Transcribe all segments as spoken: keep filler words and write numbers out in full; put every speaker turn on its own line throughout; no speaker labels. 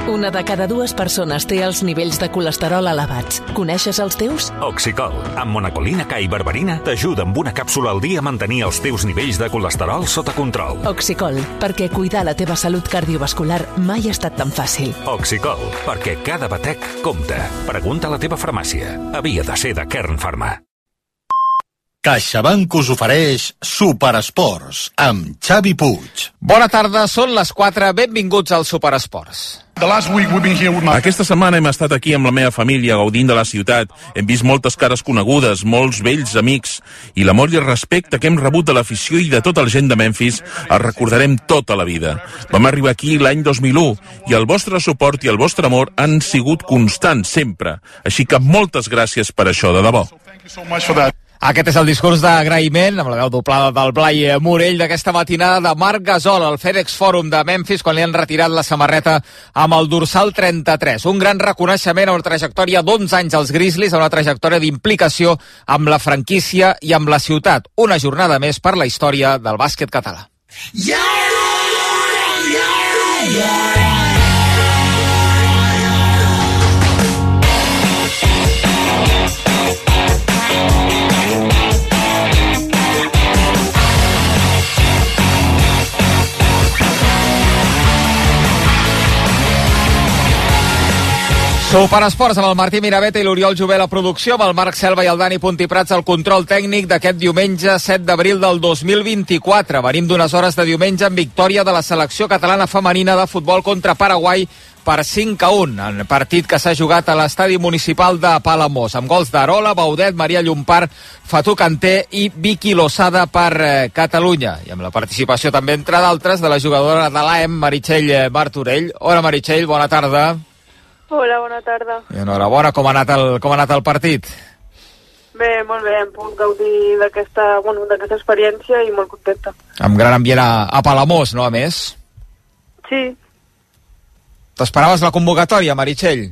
Una de cada dues persones té els nivells de colesterol elevats. Coneixes els teus?
Oxicol, amb monacolina K i berberina, t'ajuda amb una càpsula al dia a mantenir els teus nivells de colesterol sota control.
Oxicol, perquè cuidar la teva salut cardiovascular mai ha estat tan fàcil.
Oxicol, perquè cada batec compta. Pregunta a la teva farmàcia. Havia de ser de Kern Pharma.
CaixaBank us ofereix Superesports amb Xavi Puig.
Bona tarda, són les quatre. Benvinguts al Superesports.
Aquesta setmana hem estat aquí amb la meva família gaudint de la ciutat. Hem vist moltes cares conegudes, molts vells amics, i l'amor i el respecte que hem rebut de l'afició i de tota la gent de Memphis el recordarem tota la vida. Vam arribar aquí l'any dos mil u i el vostre suport i el vostre amor han sigut constants sempre. Així que moltes gràcies per això, de debò.
Aquest és el discurs d'agraïment, amb la veu doblada del Blai Morell, d'aquesta matinada de Marc Gasol al FedEx Forum de Memphis, quan li han retirat la samarreta amb el dorsal trenta-tres. Un gran reconeixement a una trajectòria d'onze anys als Grizzlies, a una trajectòria d'implicació amb la franquícia i amb la ciutat. Una jornada més per la història del bàsquet català. Yeah, yeah, yeah. Superesports amb el Martí Mirabeta i l'Oriol Jové a la producció, amb el Marc Selva i el Dani Puntiprats al control tècnic d'aquest diumenge set d'abril del dos mil vint-i-quatre. Venim d'unes hores de diumenge amb victòria de la selecció catalana femenina de futbol contra Paraguai per cinc a un, en partit que s'ha jugat a l'estadi municipal de Palamós, amb gols d'Arola, Baudet, Maria Llompart, Fatou Kanté i Vicky Losada per eh, Catalunya, i amb la participació també, entre d'altres, de la jugadora de l'A E M, Meritxell Martorell. Hola, Meritxell, bona tarda.
Hola, bona tarda.
I enhorabona, com ha anat el, com ha anat el partit?
Bé, molt bé, hem pogut gaudir d'aquesta bueno, d'aquesta experiència i molt contenta.
Amb gran ambient a, a Palamós, no, a més?
Sí.
T'esperaves la convocatòria, Meritxell?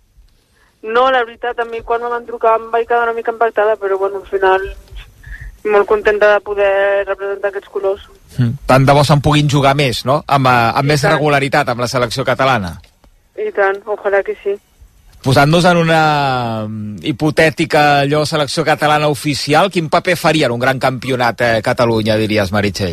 No, la veritat, a mi quan em van trucar em vaig quedar una mica impactada, però bueno, al final molt contenta de poder representar aquests colors.
Mm. Tant de bo se'n puguin jugar més, no? Amb, amb més tant. Regularitat amb la selecció catalana.
I tant, ojalà que sí.
Posant-nos en una hipotètica allò selecció catalana oficial, quin paper faria en un gran campionat eh, Catalunya, diries, Meritxell?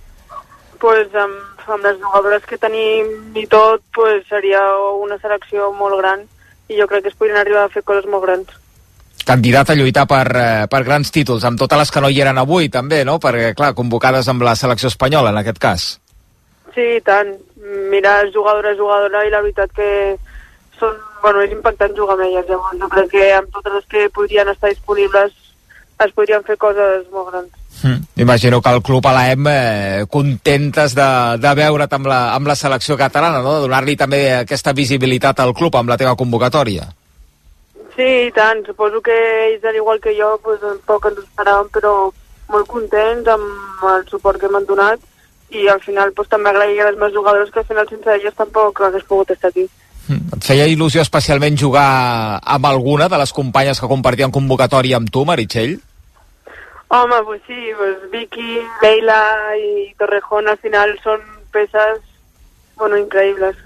Pues amb, amb les jugadores que tenim i tot, pues seria una selecció molt gran i jo crec que es podrien arribar a fer coses molt grans.
Candidat a lluitar per, eh, per grans títols, amb totes les que no hi eren avui també, no? Perquè, clar, convocades amb la selecció espanyola en aquest cas.
Sí, i tant. Mirar jugadora a jugadora i la veritat que són, bueno, és impactant jugar amb elles, llavors jo crec que amb totes les que podrien estar disponibles es podrien fer coses molt grans.
Mm. Imagino que el club a l'A E M eh, contentes de, de veure't amb la, amb la selecció catalana, no? De donar-li també aquesta visibilitat al club amb la teva convocatòria.
Sí, i tant, suposo que ells, al igual que jo, pues, poc ens esperàvem, però molt contents amb el suport que m'han donat. I al final pues, també agrair a les meves jugadores que al final sense elles tampoc hagués pogut estar aquí.
Et feia il·lusió especialment jugar amb alguna de les companyes que compartien convocatòria amb tu, Meritxell?
Home, pues sí, pues Vicky, Leila i Torrejón al final són peces bueno, increïbles.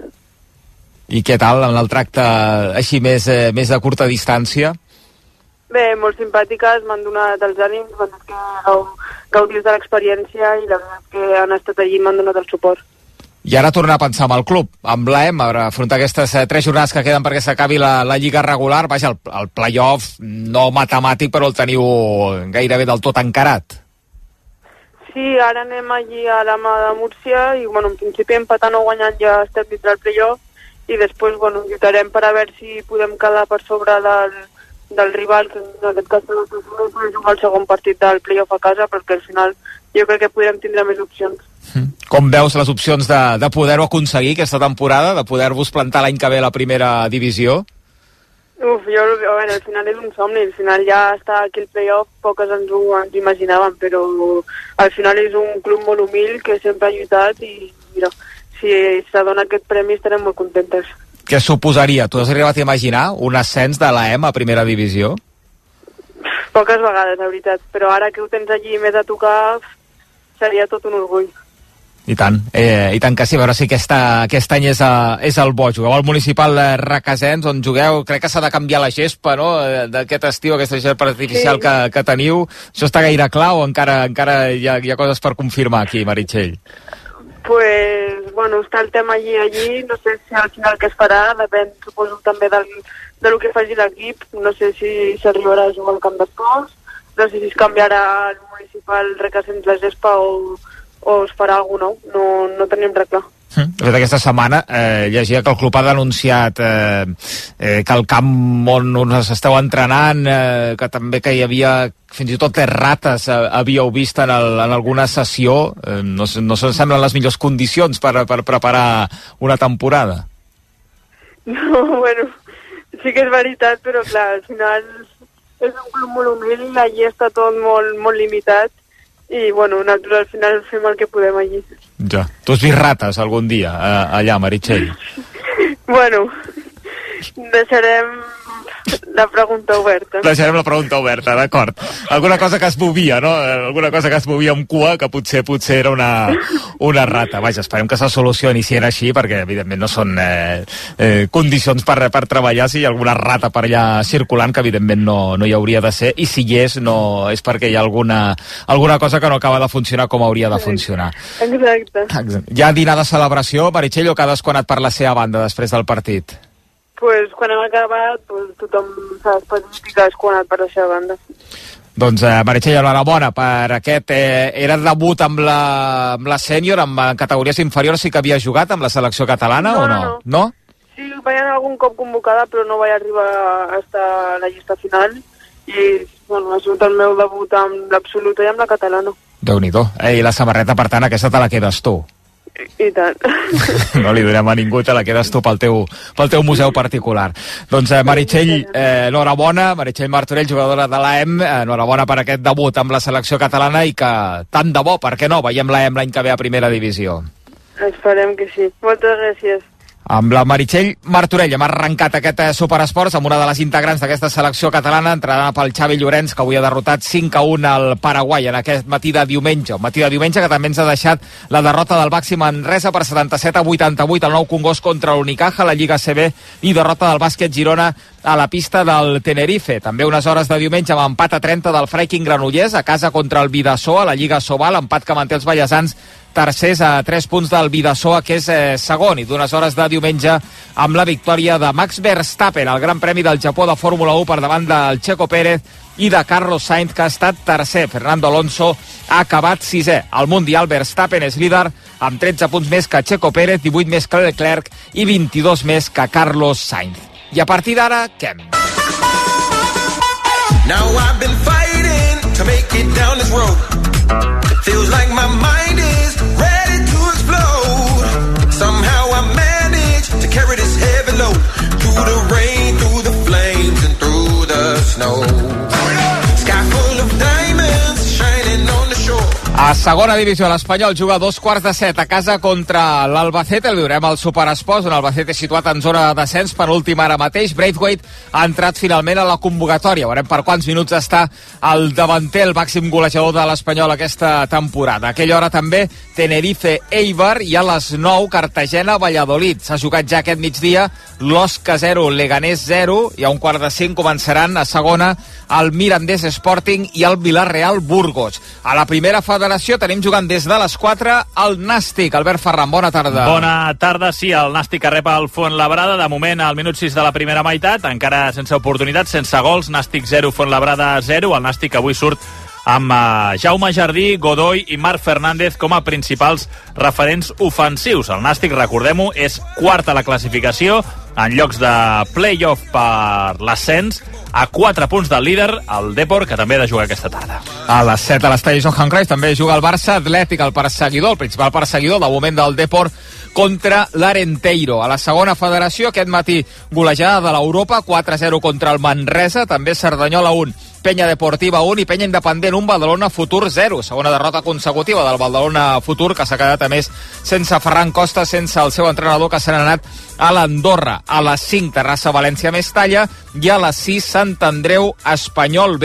I què tal en el tracte així més, eh, més de curta distància?
Bé, molt simpàtiques, m'han donat els ànims, m'han dit que gaudís de l'experiència i la veritat que han estat allí i m'han donat el suport.
I ara tornar a pensar amb el club, amb l'A E M, a afrontar aquestes eh, tres jornades que queden perquè s'acabi la, la lliga regular. Vaja, el, el play-off no matemàtic, però el teniu gairebé del tot encarat.
Sí, ara anem allí a la mà de Múrcia i, bueno, en principi empatant o guanyant ja estem dintre el play-off i després, bueno, lluitarem per a veure si podem quedar per sobre del del rival, que en aquest cas no podem jugar el segon partit del play-off a casa, perquè al final jo crec que podrem tindre més opcions.
Com veus les opcions de, de poder-ho aconseguir aquesta temporada, de poder-vos plantar l'any que ve a la primera divisió?
Uf, jo, bueno, al final és un somni, al final ja està aquí el play-off, poques ens ho ens imaginàvem, però al final és un club molt humil que sempre ha lluitat i mira, si s'adona aquest premi estarem molt contentes.
Què suposaria? Tu has arribat a imaginar un ascens de l'A E M a primera divisió?
Poques vegades, la veritat, però ara que ho tens allí més a tocar seria tot un orgull.
I tant, eh, i tant que sí, a veure si aquesta, aquest any és, a, és el bo. Jugueu al Municipal Requesens, on jugueu, crec que s'ha de canviar la gespa, no?, d'aquest estiu, aquesta gespa artificial sí. que, que teniu. Això està gaire clar o encara, encara hi, ha, hi ha coses per confirmar aquí, Meritxell?
Pues, bueno, està el tema allí, allí, no sé si al final què es farà, depèn, suposo, també del, del que faci l'equip, no sé si s'arribarà a jugar al camp d'esports, no sé si es canviarà al Municipal Requesens la gespa o... o es farà algú nou, no, no tenim res clar.
Mm. De fet, aquesta setmana eh, llegia que el club ha denunciat eh, eh, que el camp on, on s'esteu entrenant, eh, que també que hi havia fins i tot rates, eh, havíeu vist en, el, en alguna sessió, eh, no, no se'n semblen les millors condicions per, per preparar una temporada.
No, bueno, sí que és veritat, però clar, al final és un club molt humil i allí està tot molt, molt limitat. I, bueno, nosaltres al final fem el que podem allí.
Ja. Tu has vist rates algun dia eh, allà, Meritxell?
Bueno, deixarem la pregunta oberta.
Deixarem la pregunta oberta, d'acord. Alguna cosa que es movia, no? Alguna cosa que es movia amb cua, que potser potser era una, una rata. Vaja, esperem que se solucioni si era així, perquè evidentment no són eh, eh, condicions per, per treballar si hi ha alguna rata per allà circulant, que evidentment no, no hi hauria de ser, i si hi és, no és perquè hi ha alguna, alguna cosa que no acaba de funcionar com hauria de funcionar.
Exacte.
Exacte. Hi ha dinar de celebració, Meritxell, o cadascú ha anat per la seva banda després del partit?
Pues quan hem acabat, pues, tothom s'ha despedit i cadascú ha anat per la seva banda.
Doncs, eh, Meritxell, enhorabona per aquest... Eh, era debut amb la, amb la sènior, amb categories inferiors, sí que havia jugat amb la selecció catalana
no,
o no?
No, no.
No?
Sí, vaig anar algun cop convocada, però no vaig arribar a estar a la llista final i, bueno, ha sigut el meu debut amb l'absoluta i amb la catalana.
Déu-n'hi-do. Eh, I la samarreta, per tant, aquesta te la quedes tu.
I tant.
No li donem a ningú, te la quedes tu pel teu, pel teu museu particular. Doncs eh, Meritxell, eh, enhorabona, Meritxell Martorell, jugadora de l'A E M, eh, enhorabona per aquest debut amb la selecció catalana i que tant de bo, per què no, veiem l'A E M l'any que ve a primera divisió.
Esperem que sí. Moltes gràcies.
Amb la Meritxell Martorell hem arrencat aquest eh, Superesports amb una de les integrants d'aquesta selecció catalana, entrenada pel Xavi Llorenç, que avui ha derrotat cinc a un al Paraguai en aquest matí de diumenge. Un matí de diumenge que també ens ha deixat la derrota del Baxi Manresa per setanta-set a vuitanta-vuit al Nou Congost contra l'Unicaja, la Lliga C B, i derrota del Bàsquet Girona a la pista del Tenerife. També unes hores de diumenge amb empat a trenta del Freiking Granollers a casa contra el Bidasoa, a la Lliga Sobal, empat que manté els ballesans tercers a tres punts del Bidasoa, que és eh, segon, i d'unes hores de diumenge amb la victòria de Max Verstappen al Gran Premi del Japó de Fórmula u per davant del Checo Pérez i de Carlos Sainz, que ha estat tercer. Fernando Alonso ha acabat sisè. Al Mundial, Verstappen és líder amb tretze punts més que Checo Pérez, divuit més que Leclerc i vint-i-dos més que Carlos Sainz. I a partir d'ara, què? Now I've been fighting to make it down this road. It feels like my mind is ready to explode. Somehow I managed to carry this heavy load through the rain, through the flames, and through the snow. Sky full of diamonds shining on the shore. A segona divisió, l'Espanyol juga a dos quarts de set a casa contra l'Albacete. Li durem el Superesports, on l'Albacete situat en zona de descens, penúltim ara mateix. Braithwaite ha entrat finalment a la convocatòria. Veurem per quants minuts està el davanter, el màxim golejador de l'Espanyol aquesta temporada. A aquella hora també Tenerife-Eibar i a les nou Cartagena-Valladolid. S'ha jugat ja aquest migdia l'Osca zero, Leganés zero, i a un quart de cinc començaran a segona el Mirandés Sporting i el Villarreal Burgos. A la primera federació tenim jugant des de les quatre el Nàstic. Albert Ferran, bona tarda.
Bona tarda, sí, el Nàstic que rep el Fuenlabrada, de moment al minut sis de la primera meitat, encara sense oportunitats, sense gols, Nàstic zero, Fuenlabrada zero, el Nàstic avui surt amb uh, Jaume Jardí, Godoy i Marc Fernández com a principals referents ofensius. El Nàstic, recordem-ho, és quart a la classificació, en llocs de play-off per l'ascens, a quatre punts del líder, el Depor, que també ha de jugar aquesta tarda.
A les set a l'estadi Johan Cruyff també juga el Barça Atlètic, el perseguidor, el principal perseguidor de moment del Depor, contra l'Arenteiro. A la segona federació, aquest matí golejada de l'Europa, quatre a zero contra el Manresa, també Cerdanyola un, Penya Deportiva un i Penya Independent un, Badalona Futur zero. Segona derrota consecutiva del Badalona Futur, que s'ha quedat a més sense Ferran Costa, sense el seu entrenador, que se n'ha anat a l'Andorra. A les cinc Terrassa València Mestalla i a les sis Sant Andreu Espanyol B.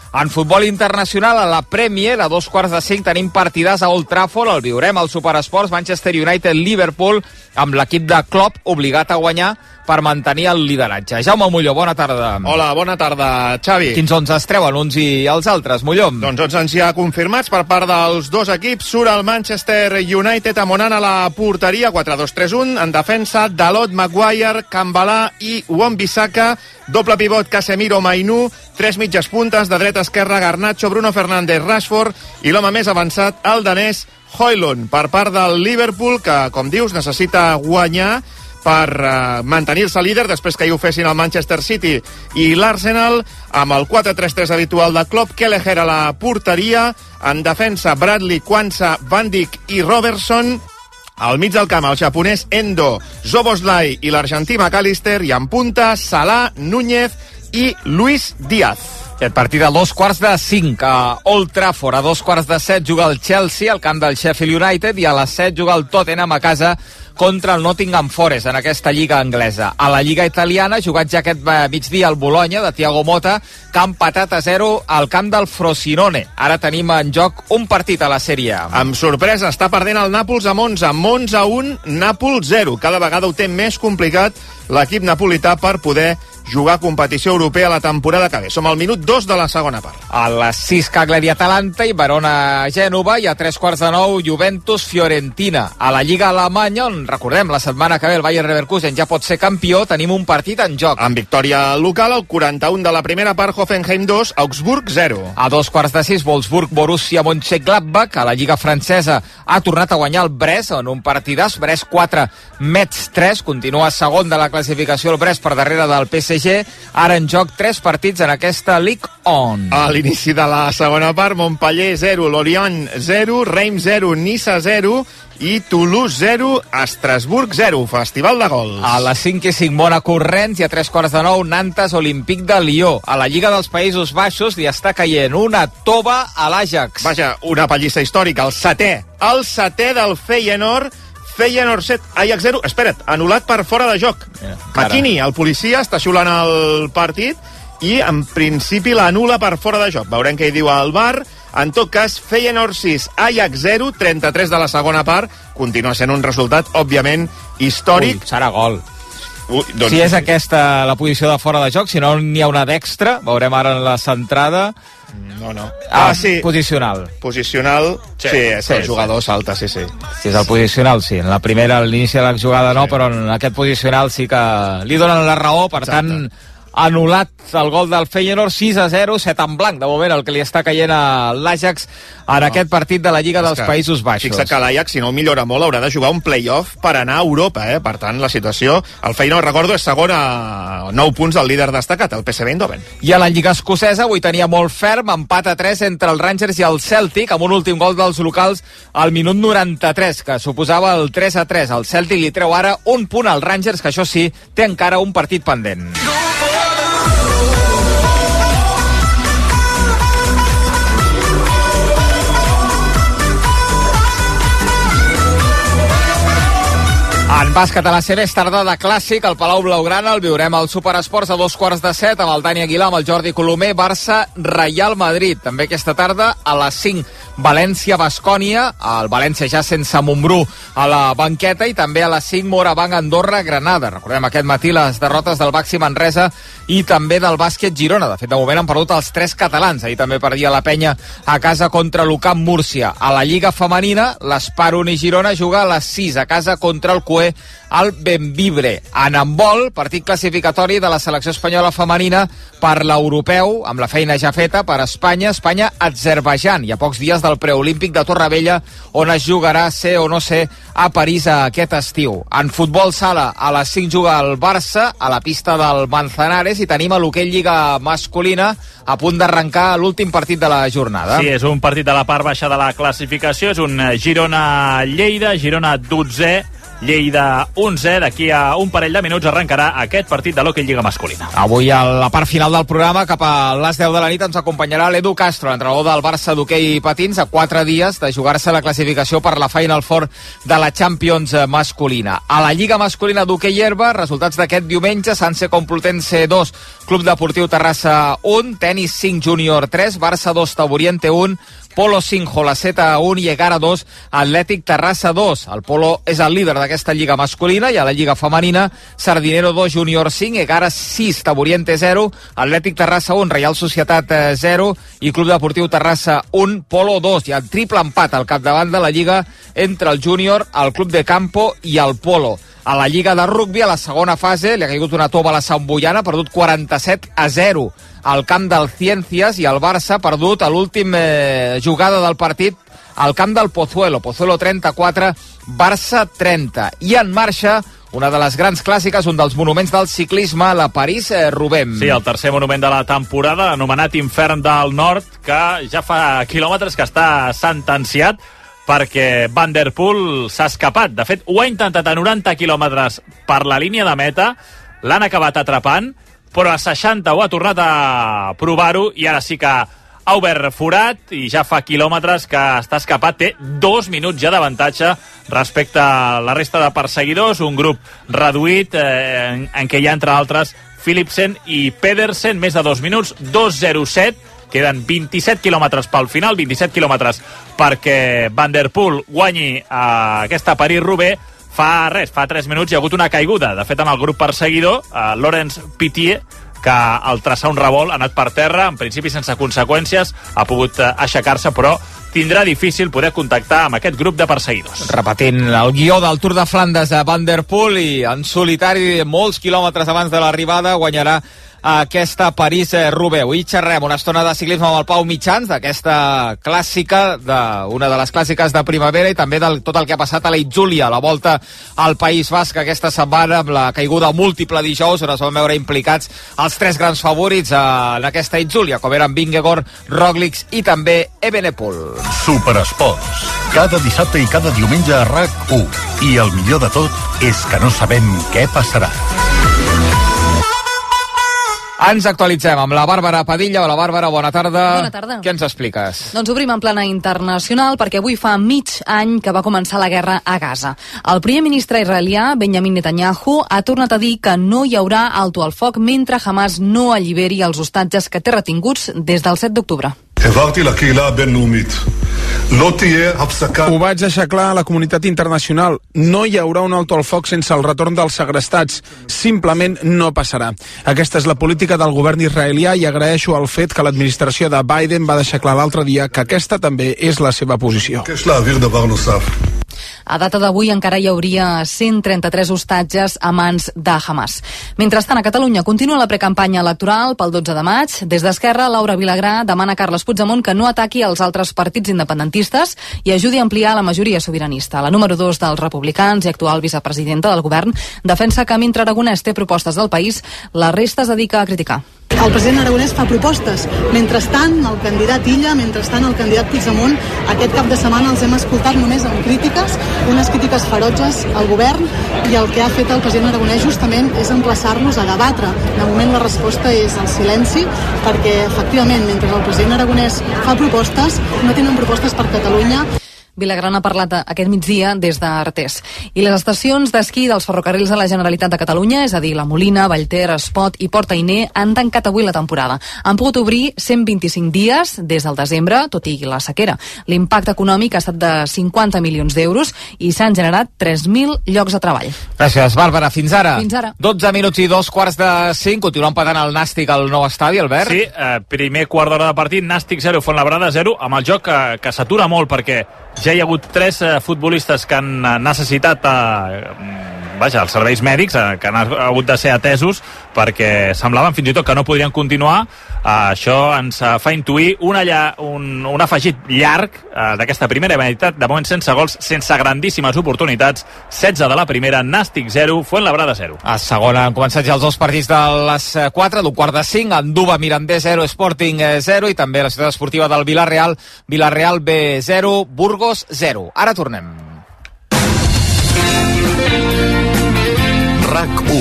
En futbol internacional, a la Premier, a dos quarts de cinc, tenim partidars a Old Trafford, el viurem al Superesports, Manchester United-Liverpool, amb l'equip de Klopp obligat a guanyar per mantenir el lideratge. Jaume Molló, bona tarda.
Hola, bona tarda, Xavi.
Quins onze es treuen uns i els altres, Molló?
Doncs onze ens ja confirmats per part dels dos equips. Surt el Manchester United amonant a la porteria, quatre dos tres un, en defensa, Dalot, Maguire, Kambalà i Wan-Bissaka, doble pivot Casemiro, Mainú, tres mitges puntes, de dreta a esquerra, Garnacho, Bruno Fernández, Rashford, i l'home més avançat, el danès Højlund, per part del Liverpool, que, com dius, necessita guanyar per uh, mantenir-se líder després que hi ho fessin el Manchester City i l'Arsenal, amb el quatre tres tres habitual de Klopp, Kelleher a la porteria, en defensa Bradley, Kwanza, Van Dijk i Robertson, al mig del camp el japonès Endo, Szoboszlai i l'argentí McAllister, i en punta Salah, Núñez i Luis Díaz.
Aquest partit a dos quarts de cinc a Old Trafford. A dos quarts de set juga el Chelsea al camp del Sheffield United, i a les set juga el Tottenham a casa contra el Nottingham Forest en aquesta lliga anglesa. A la lliga italiana, jugat ja aquest migdia el Bologna de Thiago Motta, que ha empatat a zero al camp del Frosinone. Ara tenim en joc un partit a la Sèrie A.
Amb sorpresa, està perdent el Nàpols a Monza. Monza un, Nàpols zero. Cada vegada ho té més complicat l'equip napolità per poder jugar competició europea la temporada que ve. Som al minut dos de la segona part.
A les sis, Cagliari Atalanta i Verona-Gènova, i a tres quarts de nou, Juventus-Fiorentina. A la Lliga Alemanya, on recordem, la setmana que ve el Bayer Leverkusen ja pot ser campió, tenim un partit en joc.
En victòria local, el quaranta-un de la primera part, Hoffenheim dos, Augsburg zero.
A dos quarts de sis, Wolfsburg-Borussia Mönchengladbach. A la Lliga francesa ha tornat a guanyar el Brest en un partidàs. Brest quatre, Metz tres. Continua segon de la classificació el Brest per darrere del P S G. Ara en joc tres partits en aquesta Ligue un.
A l'inici de la segona part, Montpellier zero, Lorient zero, Reims zero, Niça zero i Toulouse zero, Estrasburg zero. Festival de gols.
A les cinc i cinc, Mónaco Rennes, i a tres quarts de nou, Nantes Olímpic de Lió. A la Lliga dels Països Baixos li està caient una tova a l'Ajax.
Vaja, una pallissa històrica, el setè. El setè del Feyenoord, Feyenoord set, Ajax zero. Espera't, anul·lat per fora de joc. Yeah, McKinney, el policia, està xiulant el partit i en principi l'anul·la per fora de joc. Veurem què hi diu el V A R. En tot cas, Feyenoord sis, Ajax zero, trenta-tres de la segona part. Continua sent un resultat, òbviament, històric.
Ui, serà gol.
Ui, doncs...
Si és aquesta la posició de fora de joc, si no n'hi ha una d'extra, veurem ara en la centrada.
No, no.
Ah, ah sí. Posicional.
Posicional, sí, sí és sí, el jugador sí. Salta, sí, sí.
Si és el posicional, sí. En la primera, a l'inici de la jugada no, sí. Però en aquest posicional sí que li donen la raó, per Exacte. Tant... anul·lat el gol del Feyenoord, sis a zero, set en blanc, de moment el que li està caient a l'Ajax en no. aquest partit de la Lliga dels Països Baixos.
Fixa que l'Ajax, si no millora molt, haurà de jugar un play-off per anar a Europa, eh? Per tant, la situació... El Feyenoord, recordo, és segon a nou punts del líder destacat, el P S V Eindhoven.
I a la Lliga Escocesa avui tenia molt ferm, empat a tres entre els Rangers i el Celtic, amb un últim gol dels locals al minut noranta-tres, que suposava el tres a tres. El Celtic li treu ara un punt als Rangers, que això sí, té encara un partit pendent. En bàsquet a la C B és tarda de clàssic, al Palau Blaugrana, el viurem al Superesports a dos quarts de set, amb el Dani Aguilar, amb el Jordi Colomer, Barça, Real Madrid. També aquesta tarda a les cinc, València-Bascònia, el València ja sense Montbrú a la banqueta, i també a les cinc, Morabanc, Andorra, Granada. Recordem aquest matí les derrotes del Baxi Manresa i també del bàsquet Girona. De fet, de moment han perdut els tres catalans. Ahir també perdia la Penya a casa contra l'Ucamp Múrcia. A la Lliga Femenina, l'Espar Uni Girona juga a les sis, a casa contra el Cué al Benvibre. En handbol, partit classificatori de la selecció espanyola femenina per l'europeu, amb la feina ja feta per Espanya, Espanya-Azerbaidjan, i a pocs dies del preolímpic de Torrevella, on es jugarà ser o no ser a París aquest estiu. En futbol sala, a les cinc juga el Barça, a la pista del Manzanares, i tenim a l'hoquei Lliga masculina a punt d'arrencar l'últim partit de la jornada.
Sí, és un partit de la part baixa de la classificació, és un Girona-Lleida, Girona dotzè, Lleida onze. D'aquí a un parell de minuts arrencarà aquest partit de l'Hockey Lliga masculina.
Avui a la part final del programa, cap a les deu de la nit, ens acompanyarà l'Edu Castro, entrenador del Barça d'hoquei patins, a quatre dies de jugar-se la classificació per la Final Four de la Champions masculina. A la Lliga masculina d'hoquei herba, resultats d'aquest diumenge: Sanse Complutense dos, Club Deportiu Terrassa un, Tenis cinc Júnior tres, Barça dos Taburiente un, Polo cinc Jolaceta un i Egara dos Atlètic Terrassa dos. El Polo és el líder d'aquesta lliga masculina, i a la lliga femenina Sardinero dos Júnior cinc, Egara sis Taburiente zero, Atlètic Terrassa un, Reial Societat zero i Club Deportiu Terrassa un, Polo dos. Hi ha triple empat al capdavant de la lliga entre el Júnior, el Club de Campo i el Polo. A la lliga de rugbi, a la segona fase, li ha caigut una tova a la Samboiana, ha perdut quaranta-set a zero al camp del Ciències, i el Barça ha perdut a l'última eh, jugada del partit al camp del Pozuelo. Pozuelo trenta-quatre, Barça trenta. I en marxa una de les grans clàssiques, un dels monuments del ciclisme, la París-Roubaix.
Sí, el tercer monument de la temporada, anomenat Infern del Nord, que ja fa quilòmetres que està sentenciat perquè Van der Poel s'ha escapat. De fet, ho ha intentat a noranta quilòmetres per la línia de meta, l'han acabat atrapant, però a seixanta ho ha tornat a provar-ho i ara sí que ha obert forat i ja fa quilòmetres que està escapat. Té dos minuts ja d'avantatge respecte a la resta de perseguidors, un grup reduït eh, en, en què hi ha, entre altres, Philipsen i Pedersen, més de dos minuts, dos zero set. Queden vint-i-set quilòmetres pel final, vint-i-set quilòmetres perquè Van der Poel guanyi a aquesta París-Roubaix. Fa res, fa tres minuts hi ha hagut una caiguda. De fet, en el grup perseguidor, eh, Laurens Pitié, que al traçar un revolt ha anat per terra, en principi sense conseqüències, ha pogut eh, aixecar-se, però tindrà difícil poder contactar amb aquest grup de perseguidors.
Repetint el guió del Tour de Flandes a Van der Poel, i en solitari, molts quilòmetres abans de l'arribada, guanyarà aquesta París-Roubaix. Avui xerrem una estona de ciclisme amb el Pau Mitjans, d'aquesta clàssica, de, una de les clàssiques de primavera, i també de tot el que ha passat a la Itzulia, la volta al País Basc aquesta setmana, amb la caiguda múltiple dijous, on es van veure implicats els tres grans favorits en aquesta Itzulia, com eren Vingegaard, Roglic i també Evenepoel.
Superesports. Cada dissabte i cada diumenge a R A C u. I el millor de tot és que no sabem què passarà.
Ens actualitzem amb la Bàrbara Padilla. Hola, Bàrbara, bona tarda.
Bona tarda.
Què ens expliques?
Doncs obrim en plana internacional perquè avui fa mig any que va començar la guerra a Gaza. El primer ministre israelià, Benjamin Netanyahu, ha tornat a dir que no hi haurà alto al foc mentre Hamas no alliberi els hostatges que té retinguts des del set d'octubre.
Ho vaig deixar clar a la comunitat internacional. No hi haurà un alto al foc sense el retorn dels segrestats. Simplement no passarà. Aquesta és la política del govern israelià i agraeixo el fet que l'administració de Biden va deixar clar l'altre dia que aquesta també és la seva posició.
A data d'avui encara hi hauria cent trenta-tres hostatges a mans de Hamas. Mentrestant, a Catalunya continua la precampanya electoral pel dotze de maig. Des d'Esquerra, Laura Vilagrà demana a Carles Puigdemont que no ataqui els altres partits independentistes i ajudi a ampliar la majoria sobiranista. La número dos dels republicans i actual vicepresidenta del govern defensa que mentre Aragonès té propostes del país, la resta es dedica a criticar.
El president Aragonès fa propostes. Mentrestant, el candidat Illa, mentrestant, el candidat Puigdemont, aquest cap de setmana els hem escoltat només amb crítiques, unes crítiques ferotges al govern, i el que ha fet el president Aragonès justament és emplaçar-los a debatre. De moment la resposta és el silenci, perquè efectivament, mentre el president Aragonès fa propostes, no tenen propostes per Catalunya.
Vilagrà ha parlat aquest migdia des d'Artés. I les estacions d'esquí dels ferrocarrils de la Generalitat de Catalunya, és a dir, la Molina, Vallter, Espot i Port Ainé, han tancat avui la temporada. Han pogut obrir cent vint-i-cinc dies des del desembre, tot i la sequera. L'impacte econòmic ha estat de cinquanta milions d'euros i s'han generat tres mil llocs de treball.
Gràcies, Bàrbara. Fins ara.
Fins ara.
dotze minuts i dos quarts de cinc. Continua empatant el Nàstic al nou estadi, Albert.
Sí, eh, primer quart d'hora de partit, Nàstic zero, Fontlabrada zero, amb el joc que, que s'atura molt perquè ja hi ha hagut tres eh, futbolistes que han necessitat eh, vaja, els serveis mèdics, eh, que han hagut de ser atesos perquè semblaven fins i tot que no podrien continuar. Eh, això ens eh, fa intuir una lla, un, un afegit llarg eh, d'aquesta primera meitat, de moment sense gols, sense grandíssimes oportunitats. setze de la primera, Nàstic zero, Fuenlabrada zero.
A segona han començat ja els dos partits de les quatre, d'un quart de cinc, Anduba Mirandés zero, Sporting zero, i també la ciutat esportiva del Villarreal, Villarreal B zero, Burgos zero. Ara tornem.
RAC u.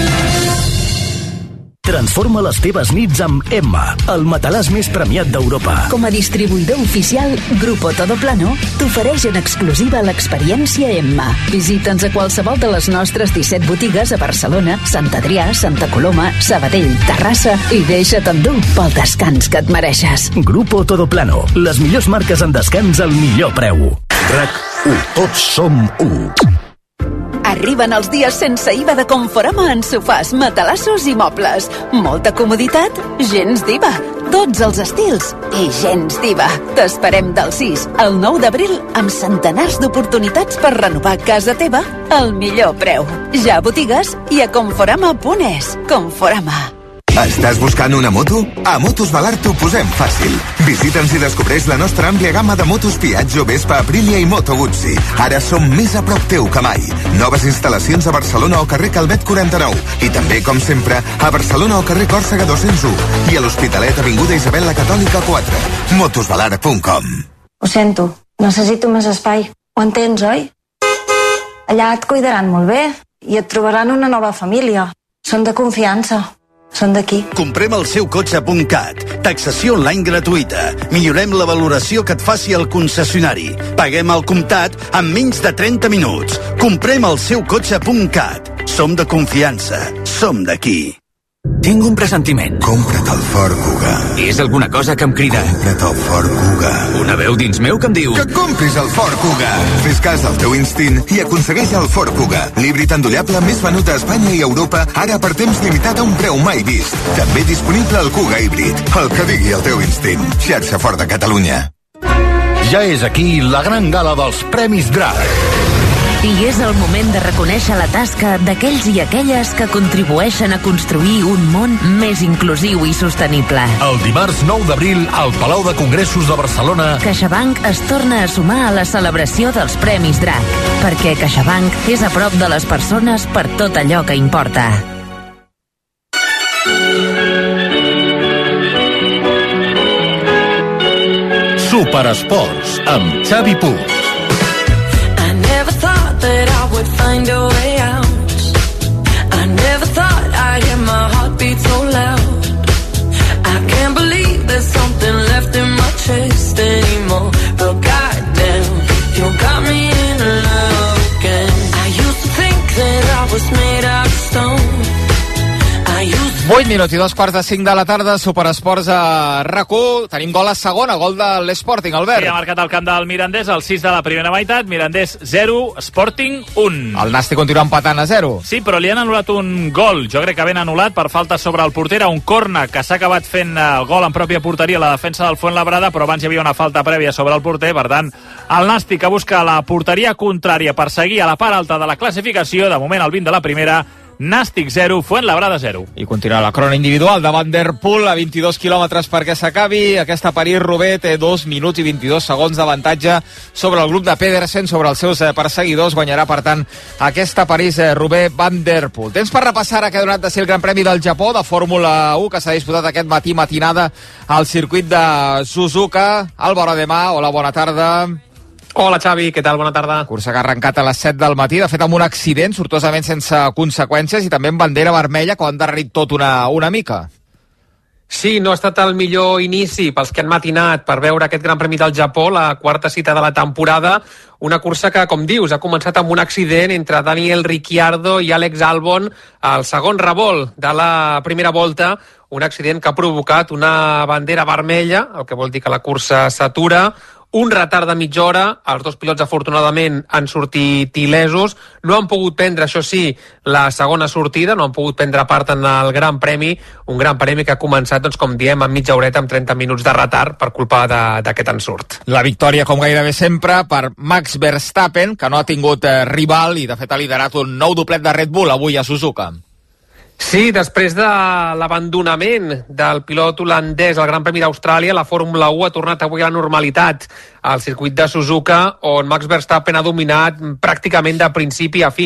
Transforma les teves nits amb Emma, el matalàs més premiat d'Europa.
Com a distribuïdor oficial, Grupo Todoplano t'ofereix en exclusiva l'experiència Emma. Visita'ns a qualsevol de les nostres disset botigues a Barcelona, Sant Adrià, Santa Coloma, Sabadell, Terrassa i deixa't endur pel descans que et mereixes.
Grupo Todoplano, les millors marques en descans al millor preu.
RAC u. Tots som u.
Arriben els dies sense I V A de Conforama en sofàs, matalassos i mobles. Molta comoditat, gens d'I V A. Tots els estils i gens d'I V A. T'esperem del sis al nou d'abril amb centenars d'oportunitats per renovar casa teva al millor preu. Ja a botigues i a conforama punt es. Conforama.
Estàs buscant una moto? A Motos Balart t'ho posem fàcil. Visita'ns i descobreix la nostra àmplia gamma de motos Piaggio, Vespa, Aprilia i Moto Guzzi. Ara som més a prop teu que mai. Noves instal·lacions a Barcelona o carrer Calvet quaranta-nou. I també, com sempre, a Barcelona o carrer Còrsega dos-cents u. I a l'Hospitalet, avinguda Isabel la Catòlica quatre. motosbalart punt com.
Ho sento, necessito més espai. Ho entens, oi? Allà et cuidaran molt bé i et trobaran una nova família. Són de confiança. Són d'aquí.
Comprem el seu cotxe.cat. Taxació online gratuïta. Millorem la valoració que et faci el concessionari. Paguem al comptat en menys de trenta minuts. Comprem el seu cotxe.cat. Som de confiança. Som d'aquí.
Tinc un pressentiment.
Compra't el Ford Kuga.
És alguna cosa que em crida.
Compra't el Ford Kuga.
Una veu dins meu que em diu...
Que compris el Ford Kuga. Fes cas del teu instint i aconsegueix el Ford Kuga. L'híbrid endollable més venut a Espanya i Europa, ara per temps limitat a un preu mai vist. També disponible el Kuga híbrid. El que digui el teu instint. Xarxa Ford de Catalunya.
Ja és aquí la gran gala dels Premis Drac.
I és el moment de reconèixer la tasca d'aquells i aquelles que contribueixen a construir un món més inclusiu i sostenible.
El dimarts nou d'abril al Palau de Congressos de Barcelona,
CaixaBank es torna a sumar a la celebració dels Premis Drac, perquè CaixaBank és a prop de les persones per tot allò que importa.
Superesports amb Xavi Puig.
That I would find a way out. I never thought I'd hear my heartbeat so loud. I can't believe there's something left in my chest anymore. But goddamn, you got me in love again. I used to think that I was made out of stone.
vuit minuts i dos quarts de cinc de la tarda, Superesports a RAC u. Tenim gol a segona, gol de l'Sporting, Albert.
Sí, ha marcat el camp del Mirandés al sis de la primera meitat. Mirandés zero, Sporting un.
El Nasti continua empatant a zero.
Sí, però li han anul·lat un gol. Jo crec que ben anul·lat per falta sobre el porter, un corna que s'ha acabat fent el gol en pròpia porteria, la defensa del Fuenlabrada, però abans hi havia una falta prèvia sobre el porter. Per tant, el Nasti que busca la porteria contrària per seguir a la part alta de la classificació, de moment al vint de la primera, Nàstic zero, Fuenlabrada zero.
I continua la crona individual de Van der Poel a vint-i-dos quilòmetres perquè s'acabi. Aquesta París-Roubaix té dos minuts i vint-i-dos segons d'avantatge sobre el grup de Pedersen, sobre els seus perseguidors. Guanyarà, per tant, aquesta París-Roubaix Van der Poel. Temps per repassar a què ha donat de ser el Gran Premi del Japó de Fórmula u, que s'ha disputat aquest matí matinada al circuit de Suzuka. Álvaro Ademà, hola, bona tarda.
Hola Xavi, què tal? Bona tarda.
Cursa que ha arrencat a les set del matí, de fet amb un accident, sortosament sense conseqüències, i també amb bandera vermella, que ho han darrerit tot una, una mica.
Sí, no ha estat el millor inici pels que han matinat per veure aquest Gran Premi del Japó, la quarta cita de la temporada, una cursa que, com dius, ha començat amb un accident entre Daniel Ricciardo i Alex Albon al segon revolt de la primera volta, un accident que ha provocat una bandera vermella, el que vol dir que la cursa s'atura, un retard de mitja hora, els dos pilots afortunadament han sortit il·lesos, no han pogut prendre, això sí, la segona sortida, no han pogut prendre part en el Gran Premi, un Gran Premi que ha començat, doncs, com diem, amb mitja horeta, amb trenta minuts de retard per culpa d'aquest ensurt.
La victòria, com gairebé sempre, per Max Verstappen, que no ha tingut eh, rival i de fet ha liderat un nou doblet de Red Bull avui a Suzuka.
Sí, després de l'abandonament del pilot holandès al Gran Premi d'Austràlia, la Fórmula u ha tornat avui a la normalitat al circuit de Suzuka, on Max Verstappen ha dominat pràcticament de principi a fi.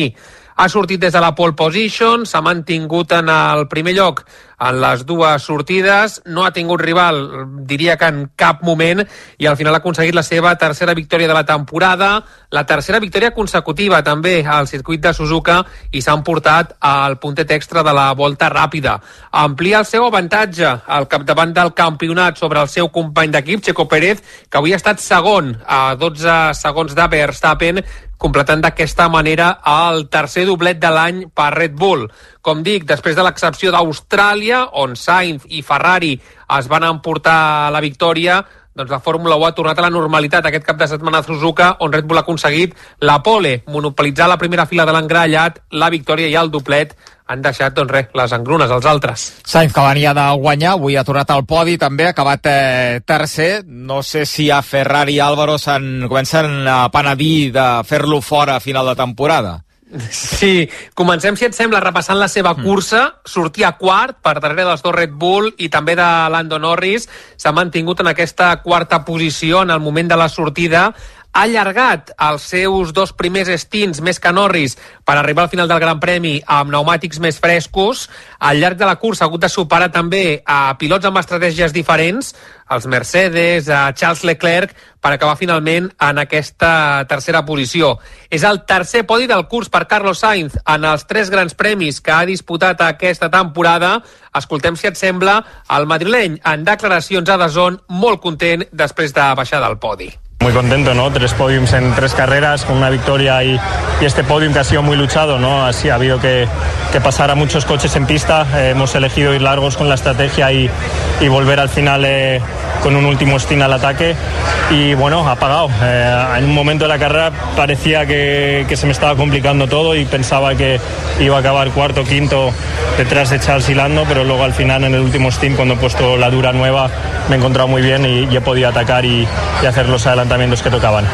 Ha sortit des de la pole position, s'ha mantingut en el primer lloc en les dues sortides, no ha tingut rival, diria que en cap moment, i al final ha aconseguit la seva tercera victòria de la temporada, la tercera victòria consecutiva també al circuit de Suzuka, i s'ha emportat al puntet extra de la volta ràpida. Amplia el seu avantatge al capdavant del campionat sobre el seu company d'equip, Checo Pérez, que avui ha estat segon a dotze segons de Verstappen, completant d'aquesta manera el tercer doblet de l'any per Red Bull. Com dic, després de l'excepció d'Austràlia, on Sainz i Ferrari es van emportar la victòria, doncs la Fórmula u ha tornat a la normalitat aquest cap de setmana a Suzuka, on Red Bull ha aconseguit la pole, monopolitzar la primera fila de l'engrellat, la victòria i el doblet han deixat, doncs res, les engrunes als altres.
Sainz, que venia de guanyar, avui ha tornat al podi també, ha acabat eh, tercer. No sé si a Ferrari i Álvaro se'n comencen a penedir de fer-lo fora a final de temporada.
Sí, comencem, si et sembla, repassant la seva cursa. Sortia quart per darrere dels dos Red Bull i també de Lando Norris. S'ha mantingut en aquesta quarta posició en el moment de la sortida. Ha allargat els seus dos primers stints més que Norris per arribar al final del Gran Premi amb pneumàtics més frescos. Al llarg de la cursa ha hagut de superar també a pilots amb estratègies diferents, els Mercedes, a Charles Leclerc, per acabar finalment en aquesta tercera posició. És el tercer podi del curs per Carlos Sainz en els tres grans premis que ha disputat aquesta temporada. Escoltem, si et sembla, el madrileny en declaracions a D A Z N, molt content després de baixar del podi.
Muy contento, ¿no? Tres podiums en tres carreras, con una victoria y, y este podium que ha sido muy luchado, ¿no? Así ha habido que, que pasar a muchos coches en pista. Eh, hemos elegido ir largos con la estrategia y, y volver al final eh, con un último stint al ataque. Y bueno, ha pagado. Eh, en un momento de la carrera parecía que, que se me estaba complicando todo y pensaba que iba a acabar cuarto, quinto detrás de Charles y Lando, pero luego al final en el último stint, cuando he puesto la dura nueva, me he encontrado muy bien y, y he podido atacar y, y hacer los adelantamientos que tocaban.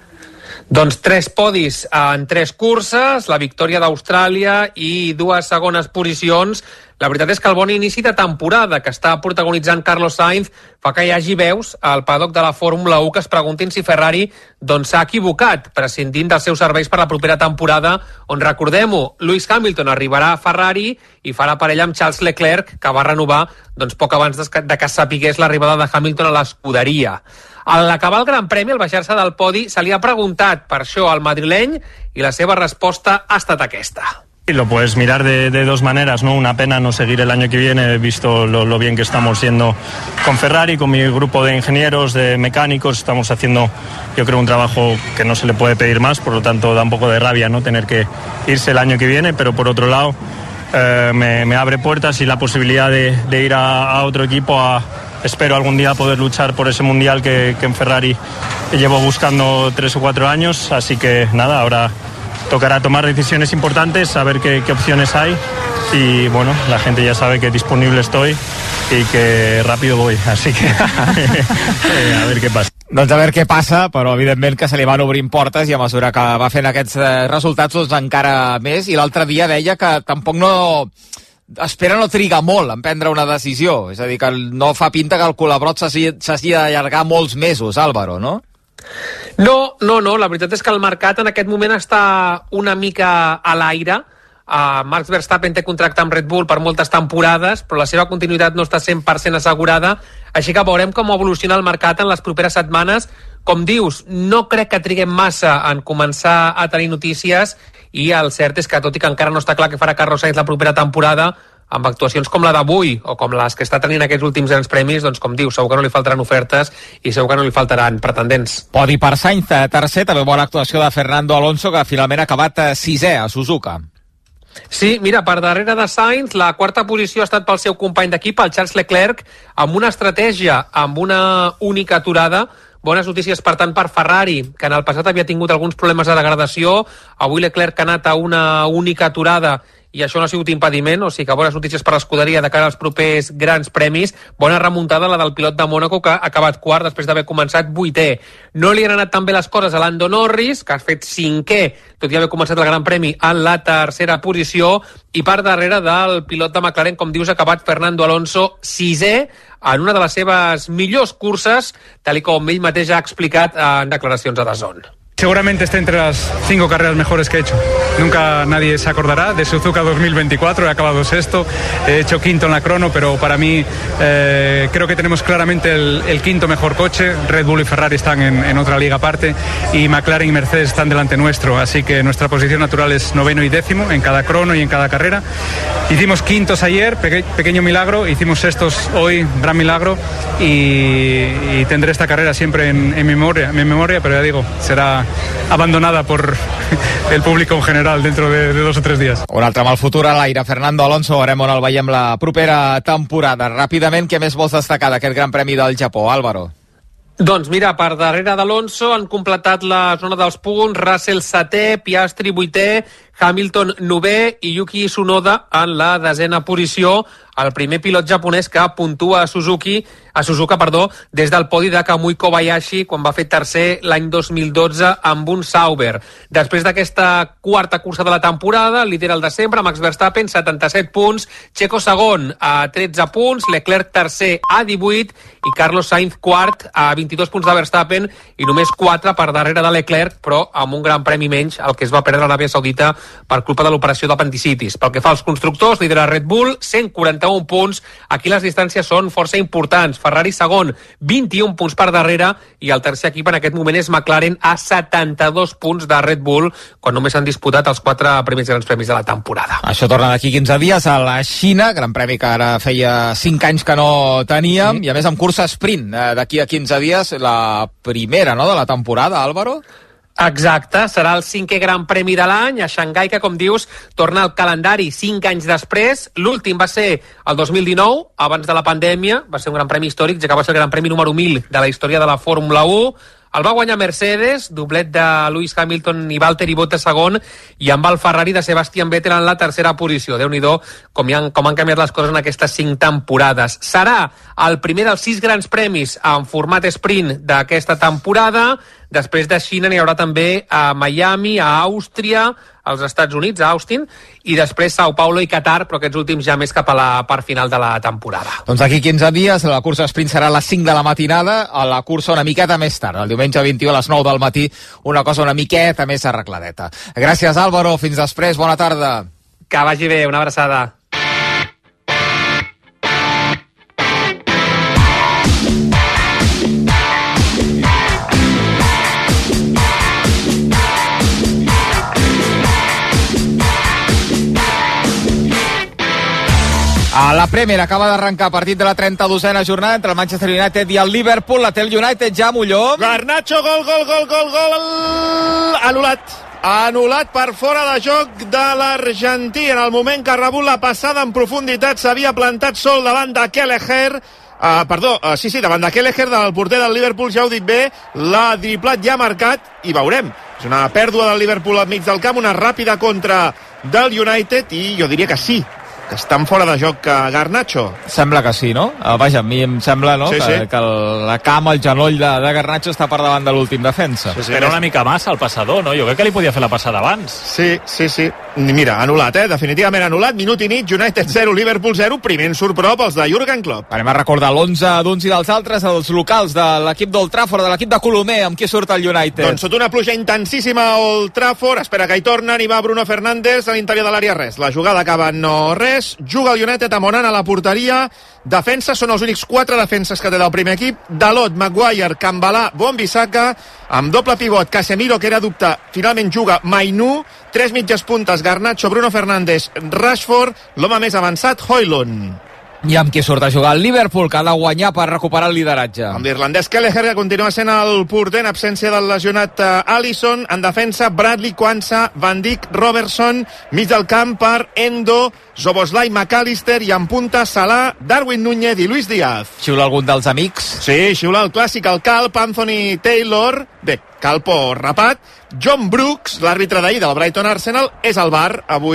Doncs tres podis en tres curses, la victòria d'Austràlia i dues segones posicions. La veritat és que el bon inici de temporada que està protagonitzant Carlos Sainz fa que hi hagi veus al paddock de la Fórmula u que es preguntin si Ferrari doncs s'ha equivocat prescindint dels seus serveis per la propera temporada, on, recordem-ho, Lewis Hamilton arribarà a Ferrari i farà parella amb Charles Leclerc, que va renovar doncs, poc abans de que sapigués l'arribada de Hamilton a l'escuderia. A l'acabar el Gran Premi, al baixar-se del podi, se li ha preguntat per això al madrileny i la seva resposta ha estat aquesta.
Y lo puedes mirar de, de dos maneras, ¿no? Una pena no seguir el año que viene, he visto lo, lo bien que estamos yendo con Ferrari, con mi grupo de ingenieros, de mecánicos, estamos haciendo, yo creo, un trabajo que no se le puede pedir más, por lo tanto da un poco de rabia, ¿no? Tener que irse el año que viene, pero por otro lado eh, me, me abre puertas y la posibilidad de, de ir a, a otro equipo a... Espero algún día poder luchar por ese mundial que, que en Ferrari llevo buscando tres o cuatro años, así que nada, ahora tocará tomar decisiones importantes, saber qué, qué opciones hay y bueno, la gente ya sabe que disponible estoy y que rápido voy, así que a ver què passa.
Doncs a veure què passa, però evidentment que se li van obrint portes i a mesura que va fent aquests resultats doncs encara més, i l'altre dia deia que tampoc no... espera no triga molt en prendre una decisió, és a dir, que no fa pinta que el colabrot s'hagi d'allargar molts mesos, Álvaro, no?
No, no, no, la veritat és que el mercat en aquest moment està una mica a l'aire. Uh, Max Verstappen té contracte amb Red Bull per moltes temporades, però la seva continuïtat no està cent per cent assegurada, així que veurem com evoluciona el mercat en les properes setmanes. Com dius, no crec que triguem massa en començar a tenir notícies, i el cert és que, tot i que encara no està clar què farà Carlos Sainz la propera temporada, amb actuacions com la d'avui o com les que està tenint aquests últims grans premis, doncs com diu, segur que no li faltaran ofertes i segur que no li faltaran pretendents.
Podi per Sainz, tercer, també bona actuació de Fernando Alonso, que finalment ha acabat sisè a Suzuka.
Sí, mira, per darrere de Sainz, la quarta posició ha estat pel seu company d'equip, el Charles Leclerc, amb una estratègia, amb una única aturada. Bones notícies, per tant, per Ferrari, que en el passat havia tingut alguns problemes de degradació. Avui Leclerc ha anat a una única aturada i això no ha sigut impediment, o sigui que bones notícies per l'escuderia de cara als propers grans premis. Bona remuntada la del pilot de Mónaco, que ha acabat quart després d'haver començat vuitè. No li han anat tan bé les coses a Lando Norris, que ha fet cinquè, tot i haver començat el Gran Premi en la tercera posició, i per darrere del pilot de McLaren, com dius, ha acabat Fernando Alonso sisè, en una de les seves millors curses, tal com ell mateix ha explicat en declaracions a D A Z N.
Seguramente esté entre las cinco carreras mejores que he hecho. Nunca nadie se acordará de Suzuka dos mil veinticuatro, he acabado sexto, he hecho quinto en la crono, pero para mí eh, creo que tenemos claramente el, el quinto mejor coche. Red Bull y Ferrari están en, en otra liga aparte y McLaren y Mercedes están delante nuestro, así que nuestra posición natural es noveno y décimo en cada crono y en cada carrera. Hicimos quintos ayer, peque, pequeño milagro, hicimos sextos hoy, gran milagro, y, y tendré esta carrera siempre en, en, memoria, en mi memoria, pero ya digo, será abandonada por el público en general dentro de, de dos o tres dies.
Un altre amb el futur a l'aire, Fernando Alonso, veurem on el veiem la propera temporada. Ràpidament, què més vols destacar d'aquest Gran Premi del Japó, Álvaro?
Doncs mira, per darrere d'Alonso han completat la zona dels punts, Russell setè, Piastri vuitè, Hamilton novè i Yuki Tsunoda en la desena posició, el primer pilot japonès que puntua a Suzuki, a Suzuka, perdó, des del podi de Kamui Kobayashi quan va fer tercer l'any dos mil dotze amb un Sauber. Després d'aquesta quarta cursa de la temporada, lidera el de sempre, Max Verstappen, setanta-set punts, Checo segon a tretze punts, Leclerc tercer a divuit i Carlos Sainz quart a vint-i-dos punts de Verstappen i només quatre per darrere de Leclerc, però amb un gran premi menys, el que es va perdre a l'Aràbia Saudita per culpa de l'operació d'apendicitis. Pel que fa als constructors, lidera Red Bull, cent quaranta-un punts. Aquí les distàncies són força importants. Ferrari segon, vint-i-un punts per darrere, i el tercer equip en aquest moment és McLaren a setanta-dos punts de Red Bull, quan només s'han disputat els quatre primers grans premis de la temporada.
Això torna d'aquí quinze dies a la Xina, gran premi que ara feia cinc anys que no teníem, mm. i a més amb cursa sprint, d'aquí a quinze dies, la primera, no?, de la temporada, Álvaro?
Exacte, serà el cinquè Gran Premi de l'any a Xangai, que, com dius, torna al calendari cinc anys després. L'últim va ser el dos mil dinou, abans de la pandèmia, va ser un Gran Premi històric, ja que va ser el Gran Premi número mil de la història de la Fórmula u. El va guanyar Mercedes, doblet de Lewis Hamilton i Valtteri Bottas segon, i amb el Ferrari de Sebastian Vettel en la tercera posició. Déu-n'hi-do com, han, com han canviat les coses en aquestes cinc temporades. Serà el primer dels sis grans premis en format sprint d'aquesta temporada. Després de Xina n'hi haurà també a Miami, a Àustria, als Estats Units, a Austin, i després Sao Paulo i Qatar, però aquests últims ja més cap a la part final de la temporada.
Doncs d'aquí quinze dies la cursa sprint serà a les cinc de la matinada, a la cursa una miqueta més tard, el diumenge vint-i-u a les nou del matí, una cosa una miqueta més arregladeta. Gràcies, Álvaro, fins després, bona tarda.
Que vagi bé, una abraçada.
A la Premier acaba d'arrencar partit de la trenta-dosena jornada entre el Manchester United i el Liverpool. La té el United ja, Molló.
Garnacho, gol, gol, gol, gol, gol, anul·lat. Anul·lat per fora de joc de l'argentí. En el moment que ha rebut la passada en profunditat s'havia plantat sol davant de Kelleher. Uh, perdó, uh, sí, sí, davant de Kelleher, del porter del Liverpool, ja ho dit bé, l'ha driblat, ja ha marcat, i veurem. És una pèrdua del Liverpool al mig del camp, una ràpida contra del United, i jo diria que sí, que estan fora de joc Garnacho.
Sembla que sí, no? Uh, vaja, a mi em sembla, no?, sí, que, sí. que el, la cama, el genoll de, de Garnacho està per davant de l'últim defensa.
Sí, sí, Era una mica massa el passador, no? Jo crec que li podia fer la passada abans.
Sí, sí, sí. Mira, anul·lat, eh? Definitivament anul·lat. Minut i mig, United zero, Liverpool zero. Primer en surt prop els de Jürgen Klopp.
Anem a recordar l'onze d'uns i dels altres, els locals de l'equip d'Old Trafford, de l'equip de Colomer, amb qui surt el United.
Doncs sota una pluja intensíssima a Old Trafford, espera que hi tornen, i va Bruno Fernández a l'interior de l'àrea, res. La jugada acaba no res, juga el United a Monan a la porteria. Defensa, són els únics quatre defenses que té del primer equip. Dalot, Maguire, Kambalà, Wan-Bissaka, amb doble pivot, Casemiro, que era dubte, finalment juga Mainú, tres mitges puntes, Garnacho, Bruno Fernández, Rashford, l'home més avançat, Højlund.
I amb qui surt a jugar el Liverpool, que ha de guanyar per recuperar el lideratge.
Amb l'irlandès Kelleher, que continua sent el porter en absència del lesionat uh, Alisson. En defensa, Bradley, Kwanza, Van Dijk, Robertson. Mig del camp per Endo, Szoboszlai, McAllister, i en punta Salah, Darwin Núñez i Luis Díaz.
Xiula algun dels amics?
Sí, xiula el clàssic, el Calp, Anthony Taylor. Bé, Calpo rapat. John Brooks, l'àrbitre d'ahir del Brighton Arsenal, és al bar avui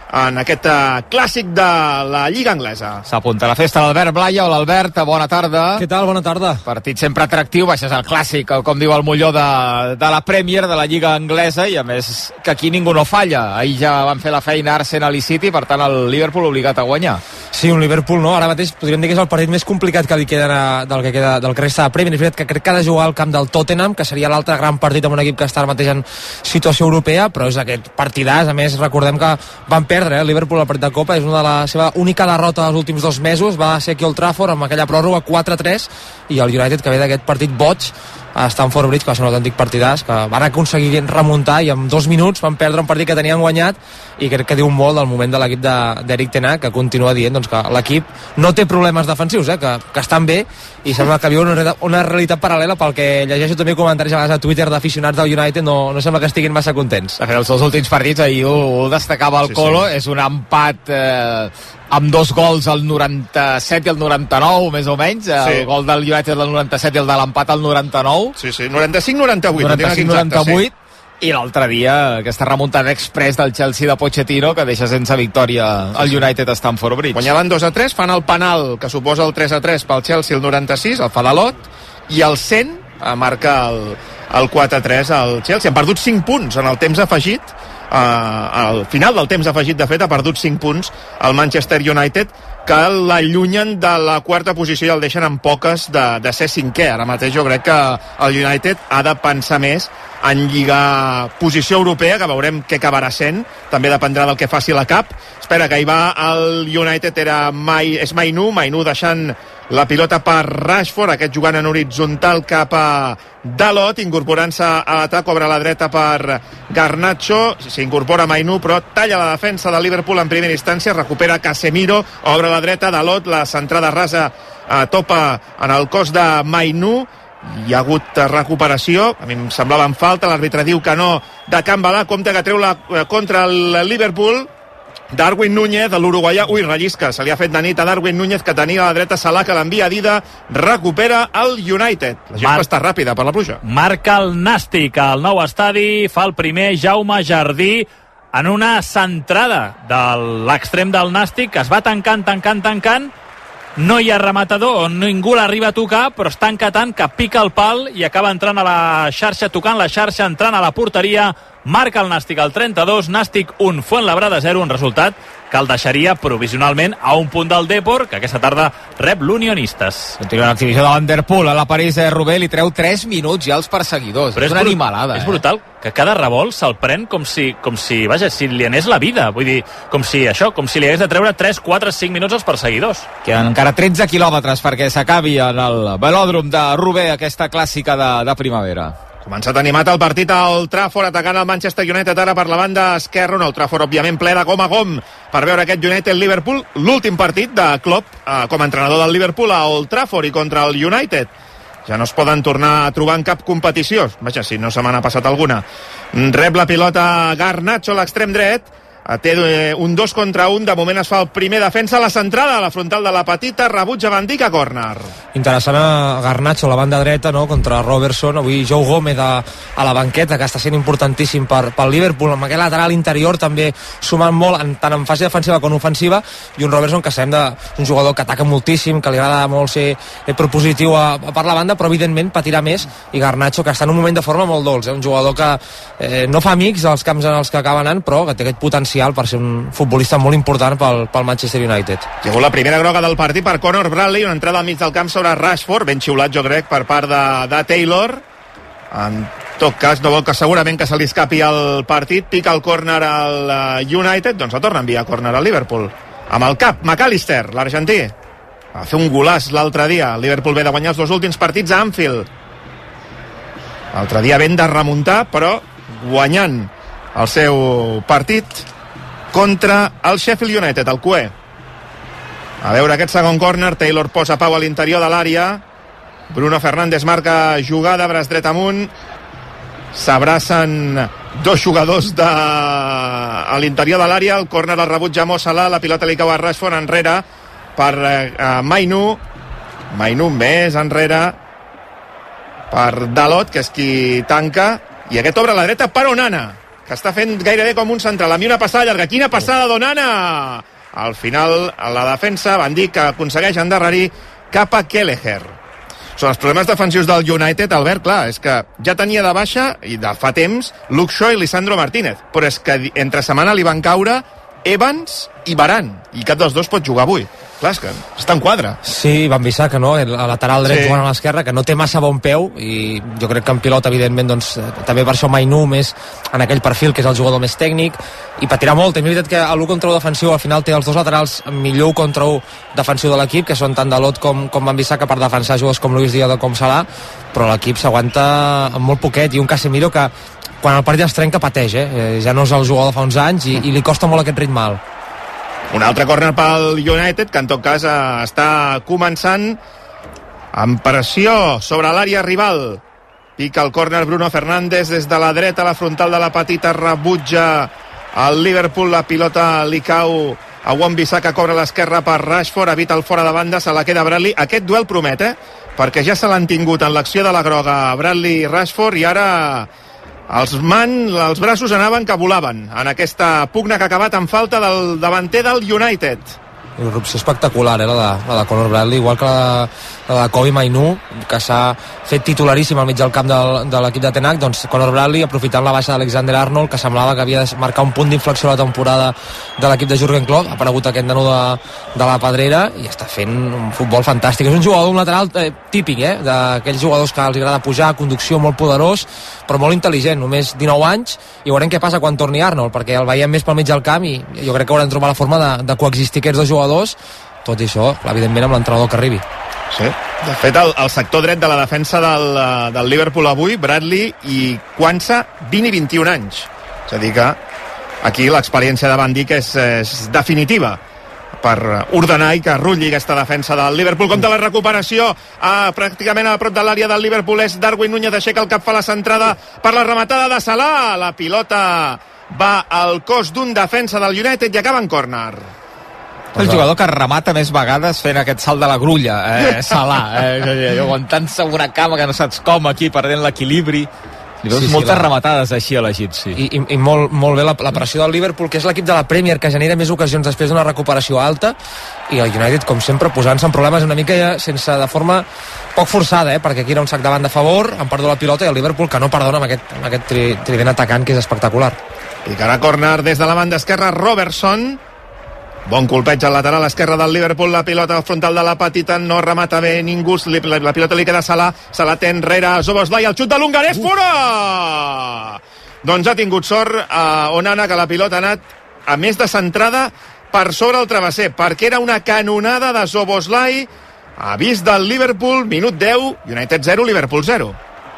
en aquest uh, clàssic de la Lliga Anglesa.
S'apunta a la festa l'Albert Blaya. Hola, Albert, bona tarda.
Què tal? Bona tarda.
Partit sempre atractiu, baixes al clàssic, com diu el Molló de, de la Premier, de la Lliga Anglesa, i a més que aquí ningú no falla. Ahir ja van fer la feina Arsenal i City, per tant el Liverpool obligat a guanyar.
Sí, un Liverpool, no? Ara mateix podríem dir que és el partit més complicat que li queda del que queda del que resta de Premier. És veritat que crec que ha de jugar al camp del Tottenham, que seria l'altre gran partit amb un equip que està ara mateix en situació europea, però és aquest partidàs. A més, recordem que van perdre, eh? El Liverpool al partit de Copa, és una de la seva única derrota dels últims dos mesos, va ser aquí al Trafford amb aquella pròrroga quatre a tres, i el United, que ve d'aquest partit boig a Stamford Bridge, que va ser un autèntic partidàs, que van aconseguir remuntar i en dos minuts van perdre un partit que tenien guanyat, i crec que diu molt del moment de l'equip d'Eric Ten Hag, que continua dient doncs, que l'equip no té problemes defensius, eh? que, que estan bé, i sembla que viu una, una realitat paral·lela. Pel que llegeixo també comentaris a vegades a Twitter d'aficionats del United, no, no sembla que estiguin massa contents.
De fet, els seus últims partits, ahir ho, ho destacava el sí, Colo, sí. És un empat eh, amb dos gols al noranta-set i el noranta-nou, més o menys, el sí. gol del United del noranta-set i el de l'empat al noranta-nou.
Sí, sí, noranta-cinc noranta-vuit.
noranta-cinc noranta-vuit, sí. I l'altre dia aquesta remuntada express del Chelsea de Pochettino, que deixa sense victòria el United a Stamford Bridge.
Guanyaven dos a tres, fan el penal que suposa el tres a tres pel Chelsea el noranta-sis, el fa Dalot, i el cent marca el, el quatre a tres al Chelsea. Han perdut cinc punts en el temps afegit. Uh, al final del temps afegit, de fet, ha perdut cinc punts el Manchester United, que l'allunyen de la quarta posició i el deixen en poques de, de ser cinquè. Ara mateix jo crec que el United ha de pensar més en lligar posició europea, que veurem què acabarà sent, també dependrà del que faci la Cup. Espera, que hi va el United, era Mai, és Mainu, Mainu deixant la pilota per Rashford, aquest jugant en horitzontal cap a Dalot, incorporant-se a l'atac, obre a la dreta per Garnacho, s'incorpora Mainu, però talla la defensa de Liverpool en primera instància, recupera Casemiro, obre a la dreta, Dalot, la centrada rasa eh, topa en el cos de Mainu, hi ha hagut recuperació, a mi em semblava en falta, l'àrbitre diu que no, de Cambala, compte que treu la contra el Liverpool. Darwin Núñez, de l'uruguaià, ui, rellisca, se li ha fet de nit a Darwin Núñez, que tenia a la dreta Salah, que l'envia a Dida, recupera el United. La gent Mar... està ràpida per la pluja.
Marca el Nàstic al nou estadi, fa el primer Jaume Jardí en una centrada de l'extrem del Nàstic, que es va tancant, tancant, tancant, no hi ha rematador, ningú l'arriba a tocar, però es tanca tant que pica el pal i acaba entrant a la xarxa, tocant la xarxa, entrant a la porteria. Marca el Nàstic al trenta-dos, Nàstic un, Fuenlabrada zero, un resultat que el deixaria provisionalment a un punt del Depor, que aquesta tarda rep l'Unionistes.
Continua l'exhibició de l'Underpool a la París de Rubé, li treu tres minuts ja als perseguidors. Però és, és una animalada.
És
eh?
brutal, que cada revolt se'l pren com si, com si, vaja, si li anés la vida. Vull dir, com si això, com si li hagués de treure tres, quatre, cinc minuts als perseguidors.
Queden encara tretze quilòmetres perquè s'acabi en el velòdrom de Rubé aquesta clàssica de, de primavera.
Començat animat el partit al Trafford, atacant el Manchester United ara per la banda esquerra, un el Trafford òbviament ple de gom a gom per veure aquest United-Liverpool, l'últim partit de Klopp eh, com a entrenador del Liverpool a Old Trafford i contra el United. Ja no es poden tornar a trobar en cap competició, vaja, si no se m'ha passat alguna. Rep la pilota Garnacho, l'extrem dret, té un dos contra un, de moment es fa el primer defensa, la centrada a la frontal de la petita, rebutja Van Dijk a córner.
Interessant a Garnacho a la banda dreta, no?, contra Robertson, avui Joe Gómez a, a la banqueta, que està sent importantíssim per, pel Liverpool, amb aquell lateral interior també sumant molt, en, tant en fase defensiva com ofensiva, i un Robertson que sabem de, un jugador que ataca moltíssim, que li agrada molt ser propositiu a, a per la banda, però evidentment patirà més, i Garnacho, que està en un moment de forma molt dolç, eh? Un jugador que eh, no fa amics als camps en els que acaba anant, però que té aquest potencial per ser un futbolista molt important pel, pel Manchester United.
Llegó la primera groga del partit per Conor Bradley, una entrada al mig del camp sobre Rashford, ben xiulat jo crec per part de, de Taylor. En tot cas no vol que segurament que se li escapi el partit, pica el córner al United, doncs el torna a enviar a córner al Liverpool. Amb el cap, McAllister, l'argentí. Va fer un golàs l'altre dia. El Liverpool ve de guanyar els dos últims partits a Anfield. L'altre dia ben de remuntar, però guanyant el seu partit contra el Sheffield United, el Cué. A veure aquest segon córner, Taylor posa pau a l'interior de l'àrea, Bruno Fernández marca jugada, braç dret amunt, s'abracen dos jugadors de... a l'interior de l'àrea, el córner el rebutja Mo Salah, la pilota li cau a Rashford enrere per eh, Mainu, Mainu més enrere per Dalot, que és qui tanca, i aquest obre a la dreta per Onana. que està fent gairebé com un central. A mi una passada llarga. Quina passada d'Onana! Al final, a la defensa, Van Dijk aconsegueix endarrerir cap a Kelleher. Són els problemes defensius del United, Albert, clar, és que ja tenia de baixa, i de fa temps, Luke Shaw i Lisandro Martínez, però és que entre setmana li van caure Evans i Varane, i cap dels dos pot jugar avui. Clar, és que està en quadre.
Sí, Van Bissaka, no? El lateral dret
Sí.
jugant a l'esquerra, que no té massa bon peu, i jo crec que en pilota, evidentment, doncs, també per això Mainú més en aquell perfil, que és el jugador més tècnic, i patirà molt. És veritat que l'u contra u defensiu al final té els dos laterals millor u contra u defensiu de l'equip, que són tant Dalot com, com Van Bissaka, per defensar jugadors com Luis Díaz o com Salah, però l'equip s'aguanta amb molt poquet, i un Casemiro que quan el partit es trenca pateix, eh? Ja no és el jugador de fa uns anys, i, i li costa molt aquest ritme alt.
Un altre córner pel United, que en tot cas eh, està començant amb pressió sobre l'àrea rival. Pica el córner Bruno Fernández des de la dreta a la frontal de la petita, rebutja el Liverpool, la pilota li cau a Wan-Bissaka, cobra a l'esquerra per Rashford, evita el fora de banda, se la queda Bradley. Aquest duel promet, eh? Perquè ja se l'han tingut en l'acció de la groga Bradley i Rashford, i ara els man, els braços anaven que volaven en aquesta pugna que ha acabat en falta del davanter del United.
Irrupció espectacular, eh, la de, la de Conor Bradley, igual que la, la de Kobe Mainú, que s'ha fet titularíssim al mig del camp del, de l'equip de Ten Hag. Doncs Conor Bradley, aprofitant la baixa d'Alexander Arnold, que semblava que havia de marcar un punt d'inflexió a la temporada de l'equip de Jurgen Klopp, ha aparegut aquest nano de, de la Pedrera i està fent un futbol fantàstic. És un jugador, un lateral eh, típic, eh, d'aquells jugadors que els agrada pujar, conducció molt poderós, però molt intel·ligent, només dinou anys, i veurem què passa quan torni Arnold, perquè el veiem més pel mig del camp i jo crec que hauran de trobar la forma de, de coexistir aquests dos jugadors, tot i això, evidentment, amb l'entrenador que arribi.
Sí, de fet, el, el sector dret de la defensa del, del Liverpool avui, Bradley i Quansah, vint i vint-i-un anys. És a dir que aquí l'experiència de Van Dijk és, és definitiva per ordenar i que rutlli aquesta defensa del Liverpool. Compte la recuperació a, pràcticament a prop de l'àrea del Liverpool és Darwin Núñez, aixeca el cap, fa la centrada per la rematada de Salah. La pilota va al cos d'un defensa del United i acaba en córner.
El jugador que remata més vegades fent aquest salt de la grulla, eh, Salah, eh, aguantant-se una cama que no saps com aquí, perdent l'equilibri. Li veus sí, sí, moltes la... rematades així a l'egipci.
I, i, i molt, molt bé la, la pressió del Liverpool, que és l'equip de la Premier que genera més ocasions després d'una recuperació alta, i el United, com sempre, posant-se en problemes una mica ja sense, de forma poc forçada, eh, perquè aquí era un sac davant de favor, han perdut la pilota, i el Liverpool que no perdona amb aquest, amb aquest tri, trident atacant, que és espectacular.
Picarà córner des de la banda esquerra Robertson. Bon colpeig al lateral esquerre del Liverpool, la pilota al frontal de la petita, no remata bé ningú, la, la pilota li queda a Salah, Salah té enrere Szoboszlai, el xut de l'hongarès, fora! Doncs ha tingut sort a Onana, que la pilota ha anat a més de centrada per sobre el travesser, perquè era una canonada de Szoboszlai. Avís del Liverpool, minut deu, United zero, Liverpool zero.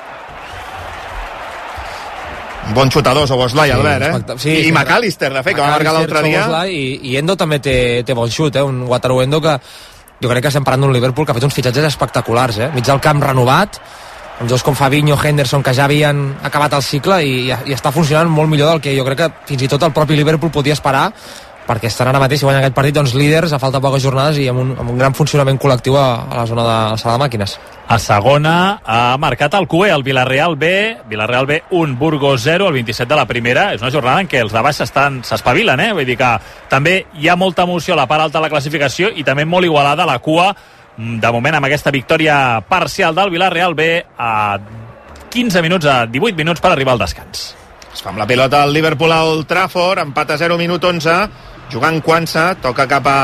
Bon xutador, Szoboszlai, sí, Albert, eh? Sí, I, i McAllister, de fet, que va marcar l'altre dia.
I, I Endo també té, té bon xut, eh? Un Wataru Endo que jo crec que estem parlant d'un Liverpool que ha fet uns fitxatges espectaculars, eh? Mig del camp renovat, amb jocs com Fabinho, Henderson, que ja havien acabat el cicle i, i està funcionant molt millor del que jo crec que fins i tot el propi Liverpool podia esperar, perquè estan ara mateix, si guanyen aquest partit, doncs líders a falta de poques jornades i amb un, amb un gran funcionament col·lectiu a, a la zona de la sala de màquines.
A segona ha marcat el Q E, el Villarreal B, Villarreal B un, Burgos zero, el vint-i-set de la primera. És una jornada en què els de baix s'espavilen, eh? Vull dir que també hi ha molta emoció a la part alta de la classificació i també molt igualada a la cua, de moment amb aquesta victòria parcial del Villarreal B a quinze minuts, a divuit minuts per arribar al descans.
Es fa amb la pilota al Liverpool a Old Trafford, empat a zero, minut onze, jugant Quansah, toca cap a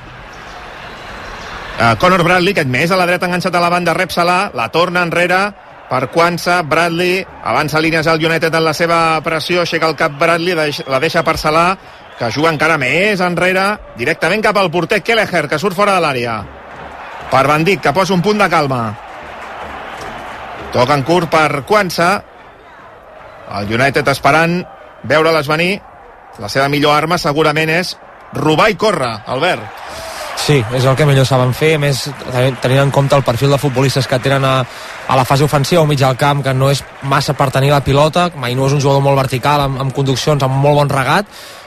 Uh, Conor Bradley, aquest més a la dreta enganxat a la banda, rep Salah, la torna enrere per Quansah, Bradley avança línies al United en la seva pressió, aixeca el cap Bradley, la deixa per Salah, que juga encara més enrere, directament cap al porter Kelleher, que surt fora de l'àrea, per Van Dijk, que posa un punt de calma, toca en curt per Quansah, el United esperant veure-les venir. La seva millor arma segurament és robar i córrer, Albert.
Sí, és el que millor saben fer, a més tenint en compte el perfil de futbolistes que tenen a, a la fase ofensiva o mig al camp, que no és massa per tenir la pilota. Mainú és un jugador molt vertical, amb, amb conduccions, amb molt bon regat,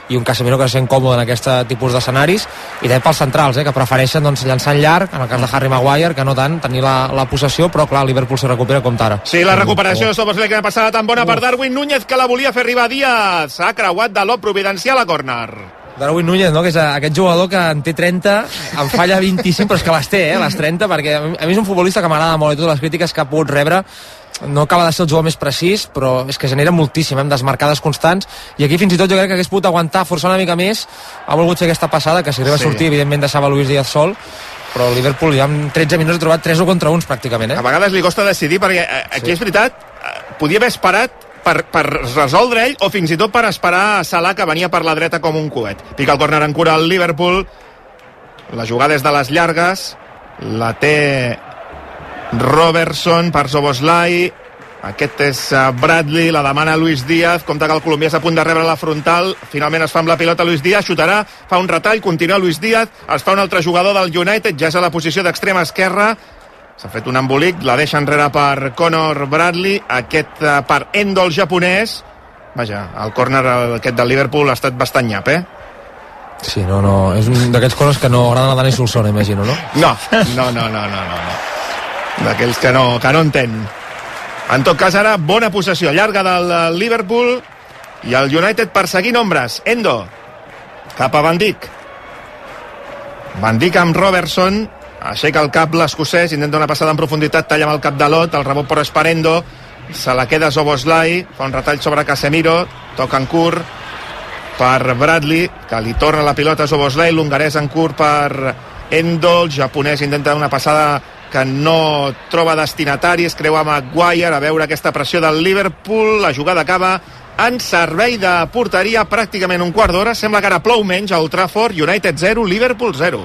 i un Casemiro que se sent còmode en aquest tipus d'escenaris, i també pels centrals, eh, que prefereixen doncs, llançar en llarg, en el cas de Harry Maguire, que no tant tenir la, la possessió, però clar, el Liverpool se recupera com ara.
Sí, la recuperació de Szoboszlai que ha passat tan bona per Darwin Núñez, que la volia fer arribar Díaz. S'ha creuat de l'Op Providencial a córner.
Darwin Núñez, no? Que és aquest jugador que en té trenta, en falla vint-i-cinc, però és que les té, eh, les trenta, perquè a mi és un futbolista que m'agrada molt, i totes les crítiques que ha pogut rebre no acaba de ser el jugador més precís, però és que genera moltíssim, amb desmarcades constants, i aquí fins i tot jo crec que hagués pogut aguantar, forçar una mica més, ha volgut fer aquesta passada, que si arriba sí. a sortir, evidentment deixava Luis Díaz sol, però el Liverpool ja en tretze minuts ha trobat tres o contra uns pràcticament, eh?
A vegades li costa decidir, perquè aquí sí. és veritat, podia haver esperat per, per resoldre ell, o fins i tot per esperar a Salah, que venia per la dreta com un coet. Pica el córner en cura al Liverpool, la jugada és de les llargues, la té Robertson per Szoboszlai, aquest és Bradley, la demana Luis Díaz, compte que el colombià és a punt de rebre la frontal, finalment es fa amb la pilota Luis Díaz, xutarà, fa un retall, continua Luis Díaz, es fa un altre jugador del United, ja és a la posició d'extrema esquerra, s'ha fet un embolic, la deixa enrere per Conor Bradley, aquest per Endo, el japonès. Vaja, el córner aquest del Liverpool ha estat bastant nyap, eh?
Sí, no, no, és un d'aquests córners que no agraden a Dani Solsona, imagino, no?
No, no, no, no, no, no. D'aquells que no, que no entén. En tot cas, ara, bona possessió llarga del Liverpool i el United perseguint ombres. Endo, cap a Van Dijk. Van Dijk amb Robertson, aixeca el cap l'escocès, intenta una passada en profunditat, talla amb el cap de Lot, el rebot però és per Endo, se la queda Szoboszlai, fa un retall sobre Casemiro, toca en curt per Bradley, que li torna la pilota a Szoboszlai, l'hongarès en curt per Endo, el japonès intenta una passada que no troba destinatari, es creu a Maguire, a veure aquesta pressió del Liverpool, la jugada acaba en servei de porteria, pràcticament un quart d'hora, sembla que ara plou menys a Old Trafford, United zero, Liverpool zero.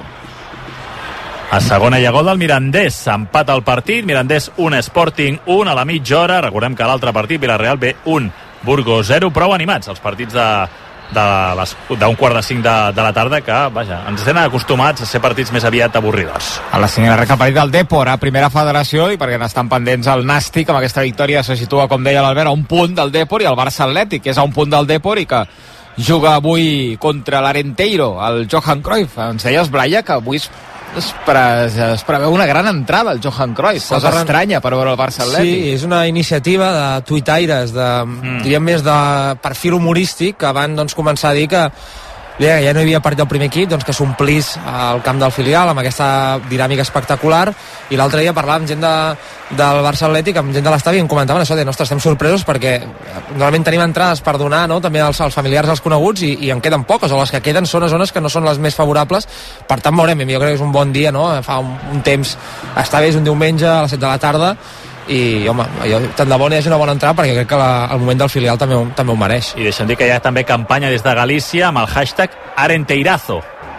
A segona hi ha gol del Mirandés, empat al partit, Mirandés un, Sporting un a la mitja hora, recordem que l'altre partit, Villarreal B un, Burgos zero, prou animats els partits de d'un quart de cinc de, de la tarda, que vaja, ens tenen acostumats a ser partits més aviat avorridors.
A la cinquena recta partit del Depor a primera federació, i perquè n'estan pendents el Nàstic, amb aquesta victòria se situa, com deia l'Albert, a un punt del Depor, i el Barça Atlètic, que és a un punt del Depor i que juga avui contra l'Arenteiro, el Johan Cruyff. Ens deies, Blaya, que avui es, es, pre, es preveu una gran entrada al Johan Cruyff, cosa gran... estranya per veure el Barça Atlètic.
Sí, és una iniciativa de tuitaires, de, mm. diríem més de perfil humorístic, que van doncs, començar a dir que ja, ja no hi havia partit del primer equip, doncs que s'omplís el camp del filial amb aquesta dinàmica espectacular, i l'altre dia parlàvem amb gent de, del Barça Atlètic, amb gent de l'estadi, i em comentaven això de, nostres, estem sorpresos perquè normalment tenim entrades per donar, no?, també als, als familiars, als coneguts, i, i en queden poques, o les que queden són a zones que no són les més favorables, per tant veurem, jo crec que és un bon dia, no?, fa un, un temps, està bé, és un diumenge a les set de la tarda, i home, jo, tant de bo hi hagi una bona entrada, perquè crec que la, el moment del filial també, també ho mereix.
I deixa'm dir que hi ha també campanya des de Galícia amb el hashtag Arenteirazo.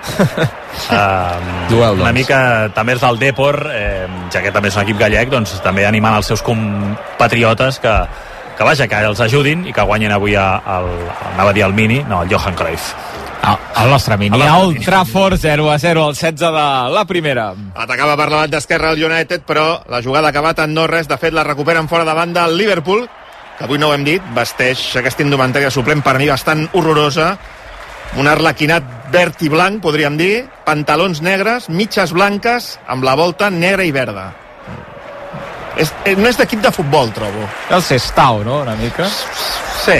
um,
Duel, doncs.
Una mica també és del Depor, eh, ja que també és un equip gallec, doncs també animant els seus compatriotes que, que vaja, que els ajudin i que guanyin avui a, al, anava a dir el Mini, no, el Johan Cruyff.
Ah, el nostre Mini, a Old Trafford, zero a zero al setze de la primera.
Atacava per la banda esquerra el United, però la jugada ha acabat en no res. De fet, la recuperen fora de banda el Liverpool, que avui no ho hem dit, vesteix aquesta indumentària suplent, per mi bastant horrorosa, un arlequinat verd i blanc, podríem dir, pantalons negres, mitges blanques, amb la volta negra i verda. És, no és d'equip de futbol, trobo.
El Sestao, no?, una mica.
Sí.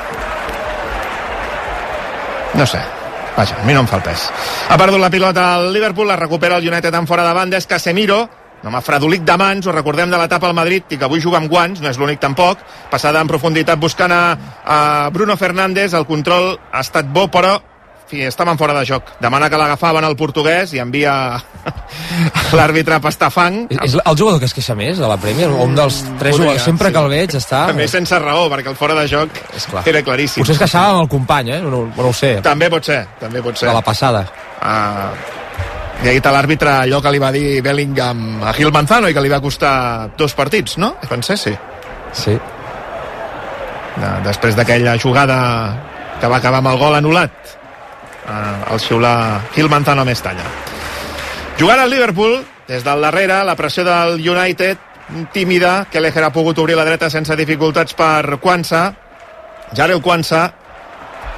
No sé. Vaja, a mi no em fa el pes. Ha perdut la pilota al Liverpool, la recupera el United en fora de banda, és Casemiro, un home fredolic de mans, ho recordem de l'etapa al Madrid, i que avui juga amb guants, no és l'únic tampoc, passada en profunditat buscant a, a Bruno Fernández, el control ha estat bo, però fi, estaven fora de joc. Demana que l'agafaven el portuguès i envia l'àrbitre a pastar fang.
És el jugador que es queixa més de la Premier, un dels tres jugadors, sempre sí. que el veig està...
També sense raó, perquè el fora de joc era claríssim.
Potser es queixava amb el company, eh? No, no ho sé.
També pot ser, també pot ser.
De la passada.
Uh, I ha dit a l'àrbitre allò que li va dir Bellingham a Gil Manzano i que li va costar dos partits, no? Pensé, sí.
Sí.
De, després d'aquella jugada que va acabar amb el gol anul·lat, Uh, el xiular Gil Manzano a Mestalla. Jugant al Liverpool, des del darrere, la pressió del United tímida, Kelleher ha pogut obrir la dreta sense dificultats per Quansah, Jarell Quansah,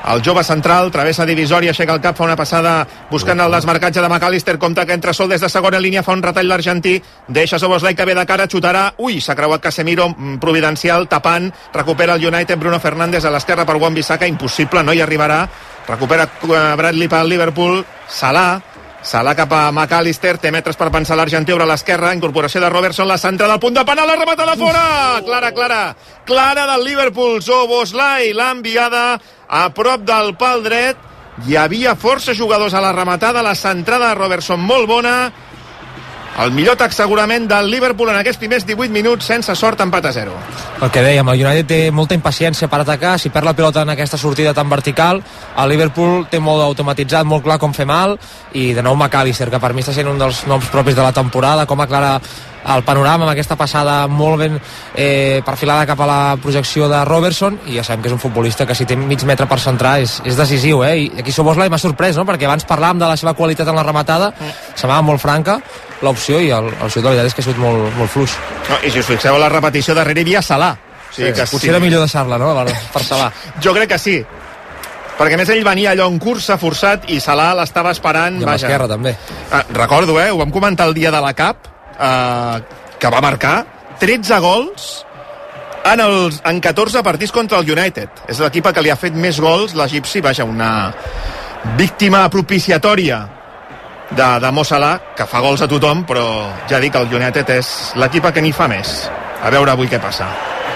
El jove central travessa divisòria, aixeca el cap, fa una passada buscant el desmarcatge de McAllister, compta que entra sol des de segona línia, fa un retall l'argentí, deixa Szoboszlai que ve de cara, xutarà, ui, s'ha creuat Casemiro, providencial, tapant, recupera el United, Bruno Fernández a l'esquerra per Wan-Bissaka, impossible, no hi arribarà, recupera Bradley pel Liverpool, Salah, Salah cap a McAllister, té metres per pensar l'argentí, obre a l'esquerra, incorporació de Robertson, la centrada al punt de penal, la rematada fora! Clara, clara, clara del Liverpool, Szoboszlai, l'ha enviada a prop del pal dret, hi havia força jugadors a la rematada, la centrada de Robertson molt bona, el millor atac segurament del Liverpool en aquests primers divuit minuts, sense sort, empat a zero.
El que dèiem, el United té molta impaciència per atacar, si perd la pilota en aquesta sortida tan vertical, el Liverpool té molt automatitzat, molt clar com fer mal, i de nou McAllister, que per mi està sent un dels noms propis de la temporada, com aclara el panorama amb aquesta passada molt ben eh, perfilada cap a la projecció de Robertson, i ja sabem que és un futbolista que si té mig metre per centrar és, és decisiu, eh? I aquí Szoboszlai m'ha sorprès, no? Perquè abans parlàvem de la seva qualitat en la rematada, semblava molt franca l'opció, i el, el xut de veritat és que ha sigut molt, molt fluix.
No, i si us fixeu a la repetició darrere hi havia Salah, o sigui
sí,
que
potser
sí.
era millor deixar-la, no? Per Salah.
Jo crec que sí, perquè més ell venia allò en cursa forçat i Salah l'estava esperant.
I amb l'esquerra també.
Ah, recordo, eh, ho vam comentar el dia de la Cup, eh, que va marcar tretze gols en, els, en catorze partits contra el United. És l'equip que li ha fet més gols, l'egipci, vaja, una víctima propiciatòria de, de Mo Salah, que fa gols a tothom, però ja dic que el United és l'equip que n'hi fa més. A veure avui què passa.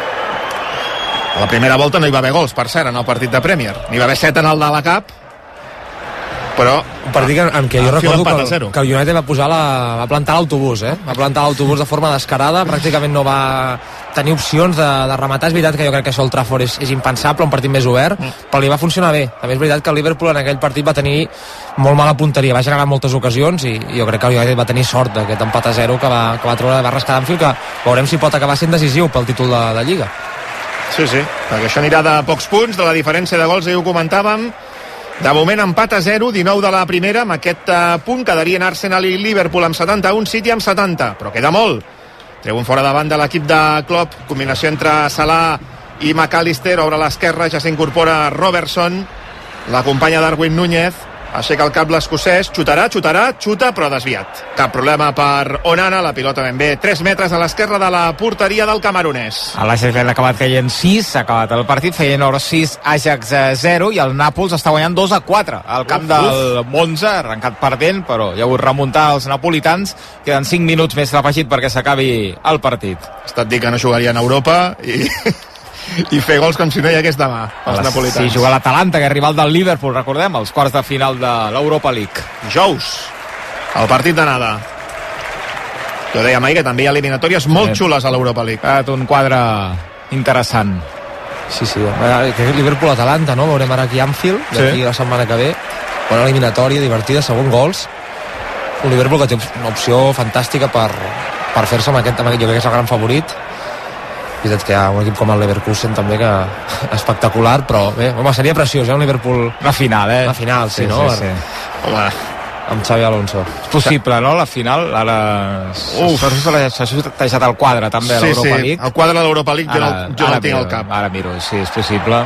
A la primera volta no hi va haver gols, per cert, en el partit de Premier. N'hi va haver set en el de la Cup, però
un partit en, en què jo recordo que el, que el United va posar la, va plantar l'autobús, eh? Va plantar l'autobús de forma descarada, pràcticament no va tenir opcions de, de rematar. És veritat que jo crec que això al Trafford és, és impensable, un partit més obert, mm. però li va funcionar bé. També és veritat que el Liverpool en aquell partit va tenir molt mala punteria, va generar moltes ocasions, i, i jo crec que el United va tenir sort d'aquest empat a zero que va, que va trobar, va rascar d'Anfield, que veurem si pot acabar sent decisiu pel títol de, de Lliga.
Sí, sí, perquè això anirà de pocs punts, de la diferència de gols, ja ho comentàvem. De moment empat a zero, dinou de la primera, amb aquest uh, punt quedarien Arsenal i Liverpool amb setanta-un, City amb setanta, però queda molt. Treu un fora davant de l'equip de Klopp, combinació entre Salah i McAllister, obre a l'esquerra, ja s'incorpora Robertson, l'acompanya Darwin Núñez, aixeca el cap l'escocès, xutarà, xutarà, xuta, però desviat. Cap problema per Onana, la pilota ben bé, tres metres a l'esquerra de la porteria del camerunès.
A l'Ajax ha acabat caient sis, s'ha acabat el partit, feien hora sis, Ajax zero, i el Nàpols està guanyant dos a quatre al camp uf, del uf. Monza, arrencat perdent, però ja ho remuntar els napolitans, queden cinc minuts més d'afegit perquè s'acabi el partit.
Ha estat dir que no jugarien a Europa i... i fer gols com si no hi hagués demà els les, napolitans.
Sí, jugar l'Atalanta, que és rival del Liverpool, recordem, els quarts de final de l'Europa League.
Jous, el partit d'anada. Jo dèiem ahir que també hi ha eliminatòries molt sí. xules a l'Europa League.
Ha estat un quadre interessant.
Sí, sí, Liverpool-Atalanta, no? Veurem ara aquí Anfield, d'aquí sí. la setmana que ve. Bona eliminatòria, divertida, segon gols. Un Liverpool que té una opció fantàstica per, per fer-se amb aquest, amb aquest, jo crec que és el gran favorit. És veritat que hi ha un equip com el Leverkusen també que espectacular, però bé, home, seria preciós, eh, un Liverpool...
La final, eh?
La final, sí,
sí
no?
Sí, sí.
Home, amb Xavi Alonso.
És possible, no?, la final, ara... Uf! S'ha sortejat el quadre, també,
sí,
a l'Europa
sí.
League.
El quadre de l'Europa League ara, jo no, jo no el tinc
miro,
al cap.
Ara miro, sí, és possible.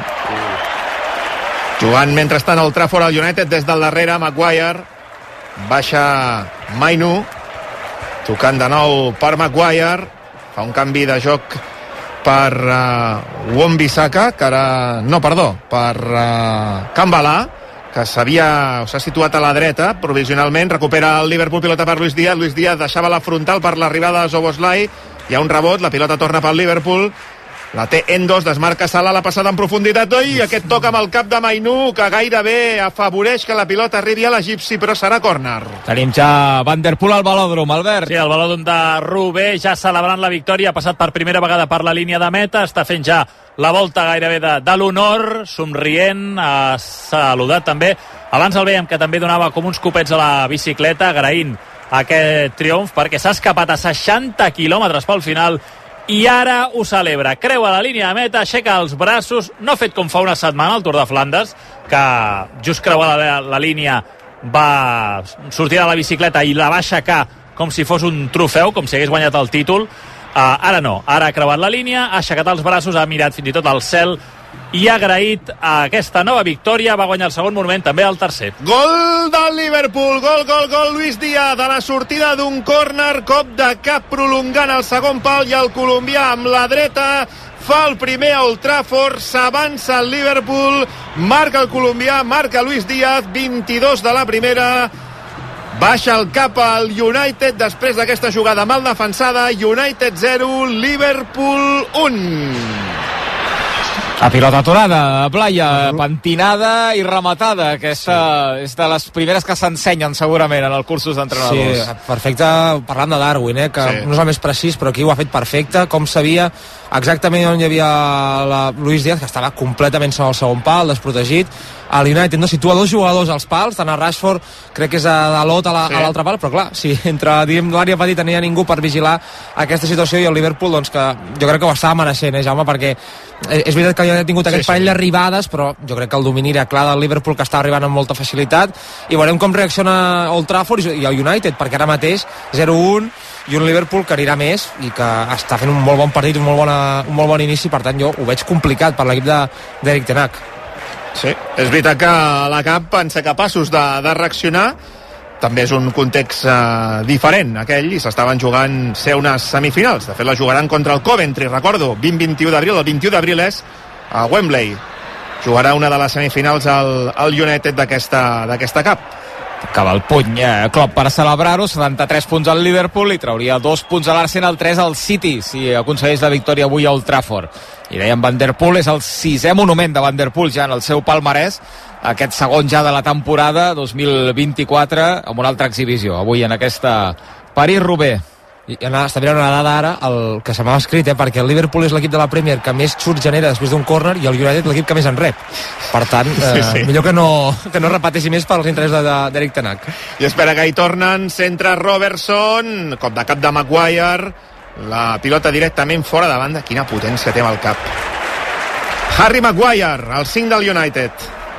Jugant mentrestant al Trafford al United des del darrere, Maguire, baixa Mainu, tocant de nou per Maguire, fa un canvi de joc per uh, Wan-Bissaka, que ara... No, perdó, per uh, Kambalà, que s'havia s'ha situat a la dreta provisionalment, recupera el Liverpool, pilota per Luis Díaz, Luis Díaz deixava la frontal per l'arribada de Szoboszlai, hi ha un rebot, la pilota torna pel Liverpool, la té Endos, desmarca Salah, la passada en profunditat, oi, aquest toc amb el cap de Mainu, que gairebé afavoreix que la pilota arribi a l'egipci, però serà córner.
Tenim ja Van der Poel al velòdrom, Albert.
Sí, el velòdrom de Rubé, ja celebrant la victòria, ha passat per primera vegada per la línia de meta, està fent ja la volta gairebé de, de l'honor, somrient, ha saludat també. Abans el veiem que també donava com uns copets a la bicicleta, agraint aquest triomf, perquè s'ha escapat a seixanta quilòmetres pel final, i ara ho celebra, creua la línia de meta, aixeca els braços, no ha fet com fa una setmana al Tour de Flandes, que just creuar la, la línia va sortir de la bicicleta i la va aixecar com si fos un trofeu, com si hagués guanyat el títol. Uh, ara no, ara ha creuat la línia, ha aixecat els braços, ha mirat fins i tot al cel i ha agraït a aquesta nova victòria. Va guanyar el segon monument, també el tercer.
Gol del Liverpool, gol, gol, gol, Luis Díaz, a la sortida d'un córner, cop de cap prolongant el segon pal, i el colombià amb la dreta fa el primer a Old Trafford, s'avança el Liverpool, marca el colombià, marca Luis Díaz, vint-i-dos de la primera, baixa el cap al United després d'aquesta jugada mal defensada. United zero, Liverpool un.
A pilota aturada, Blaya, pentinada i rematada. Aquesta sí. és de les primeres que s'ensenyen segurament en el cursos d'entrenadors.
Sí, perfecte, parlant de Darwin, eh, que sí. no és el més precís, però aquí ho ha fet perfecte, com sabia exactament on hi havia la Luis Díaz, que estava completament sobre el segon pal, desprotegit. A l'United no situa dos jugadors als pals, tant a Rashford, crec que és a Dalot a l'altre sí. pal, però clar, si entre l'àrea petita no hi ha ningú per vigilar aquesta situació, i el Liverpool, doncs que jo crec que ho estava mereixent, eh, Jaume, perquè és veritat que ha tingut aquest sí, parell sí. d'arribades, però jo crec que el domini era clar del Liverpool, que està arribant amb molta facilitat, i veurem com reacciona Old Trafford i el United, perquè ara mateix zero un, i un Liverpool que anirà més i que està fent un molt bon partit, un molt, bona, un molt bon inici, per tant jo ho veig complicat per l'equip d'Eric Ten Hag.
Sí, és veritat que a la cap van ser capaços de, de reaccionar. També és un context eh, diferent aquell, i s'estaven jugant ser unes semifinals. De fet la jugaran contra el Coventry, recordo, vint vint i u d'abril, el vint-i-u d'abril és a Wembley. Jugarà una de les semifinals al, al United d'aquesta cap.
Acaba el puny eh, Klopp per celebrar-ho, setanta-tres punts al Liverpool, i trauria dos punts a l'Arsenal, tres al City, si aconsegueix la victòria avui a Old Trafford. I dèiem, Van der Poel és el sisè monument de Van der Poel ja en el seu palmarès, aquest segon ja de la temporada dos mil vint-i-quatre, amb una altra exhibició, avui en aquesta París-Roubaix.
I està mirant una dada ara, el que se m'ha escrit, eh, perquè el Liverpool és l'equip de la Premier que més xuts genera després d'un córner, i el United l'equip que més en rep. Per tant, eh, sí, sí. millor que no, que no repeteixi més pels interessos d'Eric Ten Hag.
I espera que hi tornen, centre Robertson, cop de cap de Maguire, la pilota directament fora de banda. Quina potència té amb el cap. Harry Maguire, el cinc del United.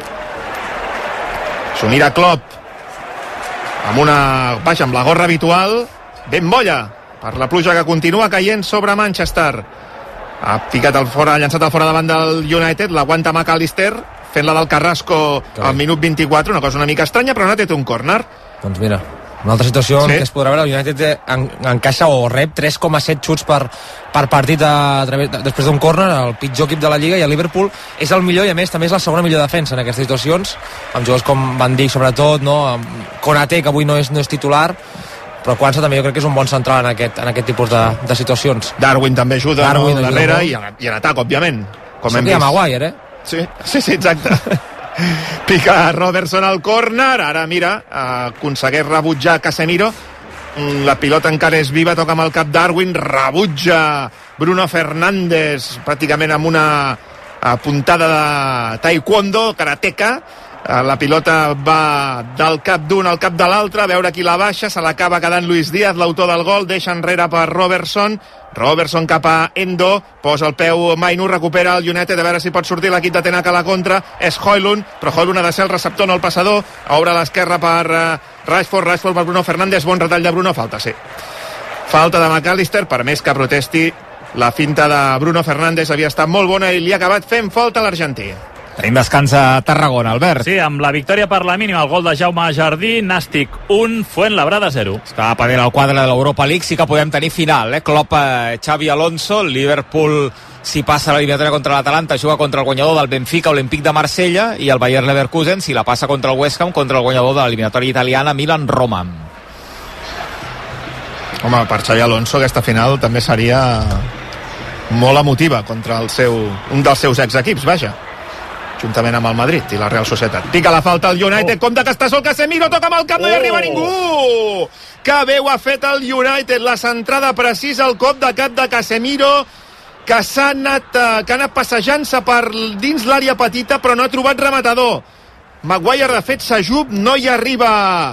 S'ho mira Klopp amb una, vaja, amb la gorra habitual, ben molla per la pluja que continua caient sobre Manchester. Ha picat el fora, ha llançat el fora davant del United, l'aguanta McAllister, fent-la del Carrasco al minut vint-i-quatre, una cosa una mica estranya, però no té un córner.
Doncs mira, una altra situació sí. que es podrà veure, el United en, encaixa o rep tres coma set xuts per, per partit a, a través, de, després d'un córner, el pitjor equip de la Lliga, i el Liverpool és el millor, i a més també és la segona millor defensa en aquestes situacions, amb jugadors com Van Dijk sobretot, no? Amb Konaté, que avui no és, no és titular, però Quansah també jo crec que és un bon central en aquest, en aquest tipus de, de situacions.
Darwin també ajuda, Darwin no, darrere, i, i en atac, òbviament. Com hem vist.
Maguire, eh?
Sí, sí, sí, exacte. Pica Robertson al córner, ara mira, aconsegueix rebutjar Casemiro, la pilota encara és viva, toca amb el cap Darwin, rebutja Bruno Fernández pràcticament amb una puntada de taekwondo, karateka. La pilota va del cap d'un al cap de l'altre, a veure qui la baixa, se l'acaba quedant Luis Díaz, l'autor del gol, deixa enrere per Robertson, Robertson cap a Endo, posa el peu Mainu, recupera el United, a veure si pot sortir l'equip de Ten Hag a la contra, és Højlund, però Højlund ha de ser el receptor, no el passador, obre a l'esquerra per uh, Rashford, Rashford per Bruno Fernández, bon retall de Bruno, falta, sí. Falta de McAllister, per més que protesti, la finta de Bruno Fernández havia estat molt bona i li ha acabat fent falta a l'argentí.
Tenim descans a Tarragona, Albert.
Sí, amb la victòria per la mínima, el gol de Jaume Jardí, Nàstic un, Fuenlabrada zero.
Estava pendent el quadre de l'Europa League, sí que podem tenir final, eh? Klopp, eh, Xavi Alonso, Liverpool, si passa l'eliminatòria contra l'Atalanta, juga contra el guanyador del Benfica, Olympique de Marsella, i el Bayer Leverkusen, si la passa contra el West Ham, contra el guanyador de l'eliminatòria italiana, Milan-Roma.
Home, per Xavi Alonso aquesta final també seria molt emotiva contra el seu, un dels seus exequips, vaja, juntament amb el Madrid i la Real Societat. Pica la falta al United, oh. compte que està sol Casemiro, toca amb el cap, no hi oh. arriba ningú! Que bé ho ha fet el United, la centrada precisa, el cop de cap de Casemiro, que s'ha anat, que ha anat passejant-se per dins l'àrea petita, però no ha trobat rematador. Maguire, de fet, s'ajup, no hi arriba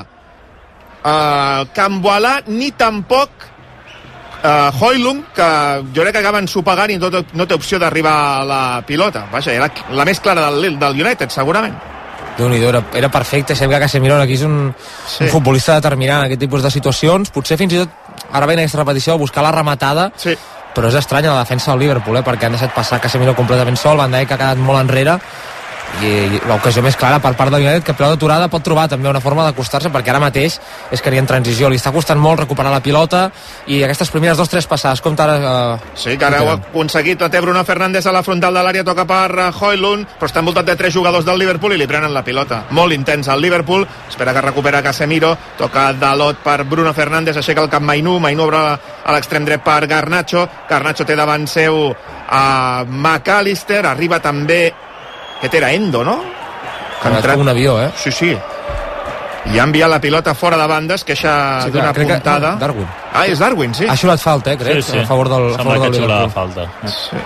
uh, Camboalà, ni tampoc Uh, Højlund, que jo crec que acaben sopegant i no té, no té opció d'arribar a la pilota. Vaja, era la més clara del, del United, segurament.
Déu-n'hi-do, era, era perfecte. Sembla que Casemiro aquí és un, sí. un futbolista determinant en aquest tipus de situacions. Potser fins i tot, ara ve en aquesta repetició, a buscar la rematada,
sí.
però és estranya la defensa del Liverpool, eh, perquè han deixat passar Casemiro completament sol, Van Dijk ha quedat molt enrere, i l'ocasió més clara per part del United, que a peu d'aturada pot trobar també una forma d'acostar-se, perquè ara mateix és que ni en transició li està costant molt recuperar la pilota, i aquestes primeres dos o tres passades, com ara... Eh,
sí, que ara ho ha aconseguit, té Bruno Fernández a la frontal de l'àrea, toca per Højlund, però està envoltat de tres jugadors del Liverpool i li prenen la pilota. Molt intens el Liverpool, espera que recupera Casemiro, toca Dalot per Bruno Fernández, aixeca el cap Mainú, Mainú obre a l'extrem dret per Garnacho, Garnacho té davant seu a McAllister, arriba també aquest era Endo, no?
Que ha entrat un avió, eh?
Sí, sí. I ha enviat la pilota fora de banda, es queixa sí, d'una puntada.
Que, no, Darwin.
Ah, és Darwin, sí.
Ha xulat falta, eh, crec, sí, sí. a favor del, a favor del Liverpool.
Falta.
Sí.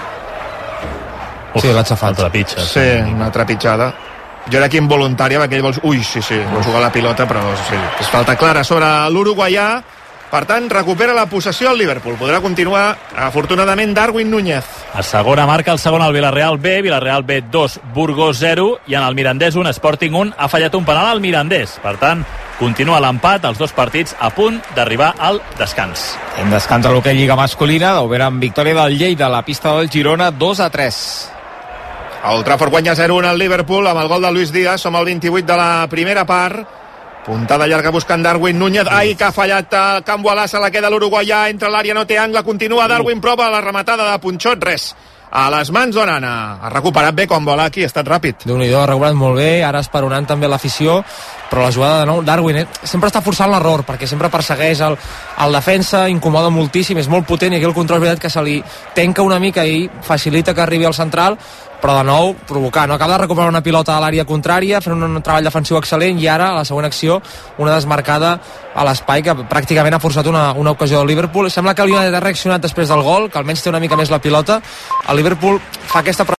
Uf, sí, l'ha xafat.
Una trepitja.
Sí, una trepitjada. Jo era aquí involuntària, perquè ell vol... Ui, sí, sí, vol jugar la pilota, però sí, és falta clara sobre l'uruguaià. Per tant, recupera la possessió al Liverpool. Podrà continuar, afortunadament, Darwin Núñez.
A segona marca el segon al Villarreal B, Villarreal B dos, Burgos zero, i en el Mirandés un, Sporting un, ha fallat un penal al Mirandés. Per tant, continua l'empat, els dos partits a punt d'arribar al descans.
En descans a l'hoquei Lliga Masculina, d'Obera amb victòria del Lleida a la pista del Girona, dos a tres.
El Trafford guanya zero un al Liverpool amb el gol de Luis Díaz. Som al vint-i-vuit de la primera part. Puntada llarga buscant Darwin Núñez. Ai, que ha fallat el Cambualà, se la queda l'uruguaià, entre l'àrea, no té angle, continua Darwin, prova la rematada de Punxot, res. A les mans d'Onana. Ha recuperat bé Cambualà aquí, ha estat ràpid.
Déu-n'hi-do, ha recuperat molt bé, ara esperonant també l'afició, però la jugada de nou, Darwin, eh, sempre està forçant l'error, perquè sempre persegueix el, el defensa, incomoda moltíssim, és molt potent, i aquí el control és veritat que se li tenca una mica i facilita que arribi al central, però de nou provocar, no? Acaba de recuperar una pilota a l'àrea contrària, fent un, un treball defensiu excel·lent, i ara, a la següent acció, una desmarcada a l'espai que pràcticament ha forçat una, una ocasió del Liverpool. Sembla que el United ha reaccionat després del gol, que almenys té una mica més la pilota. El Liverpool fa aquesta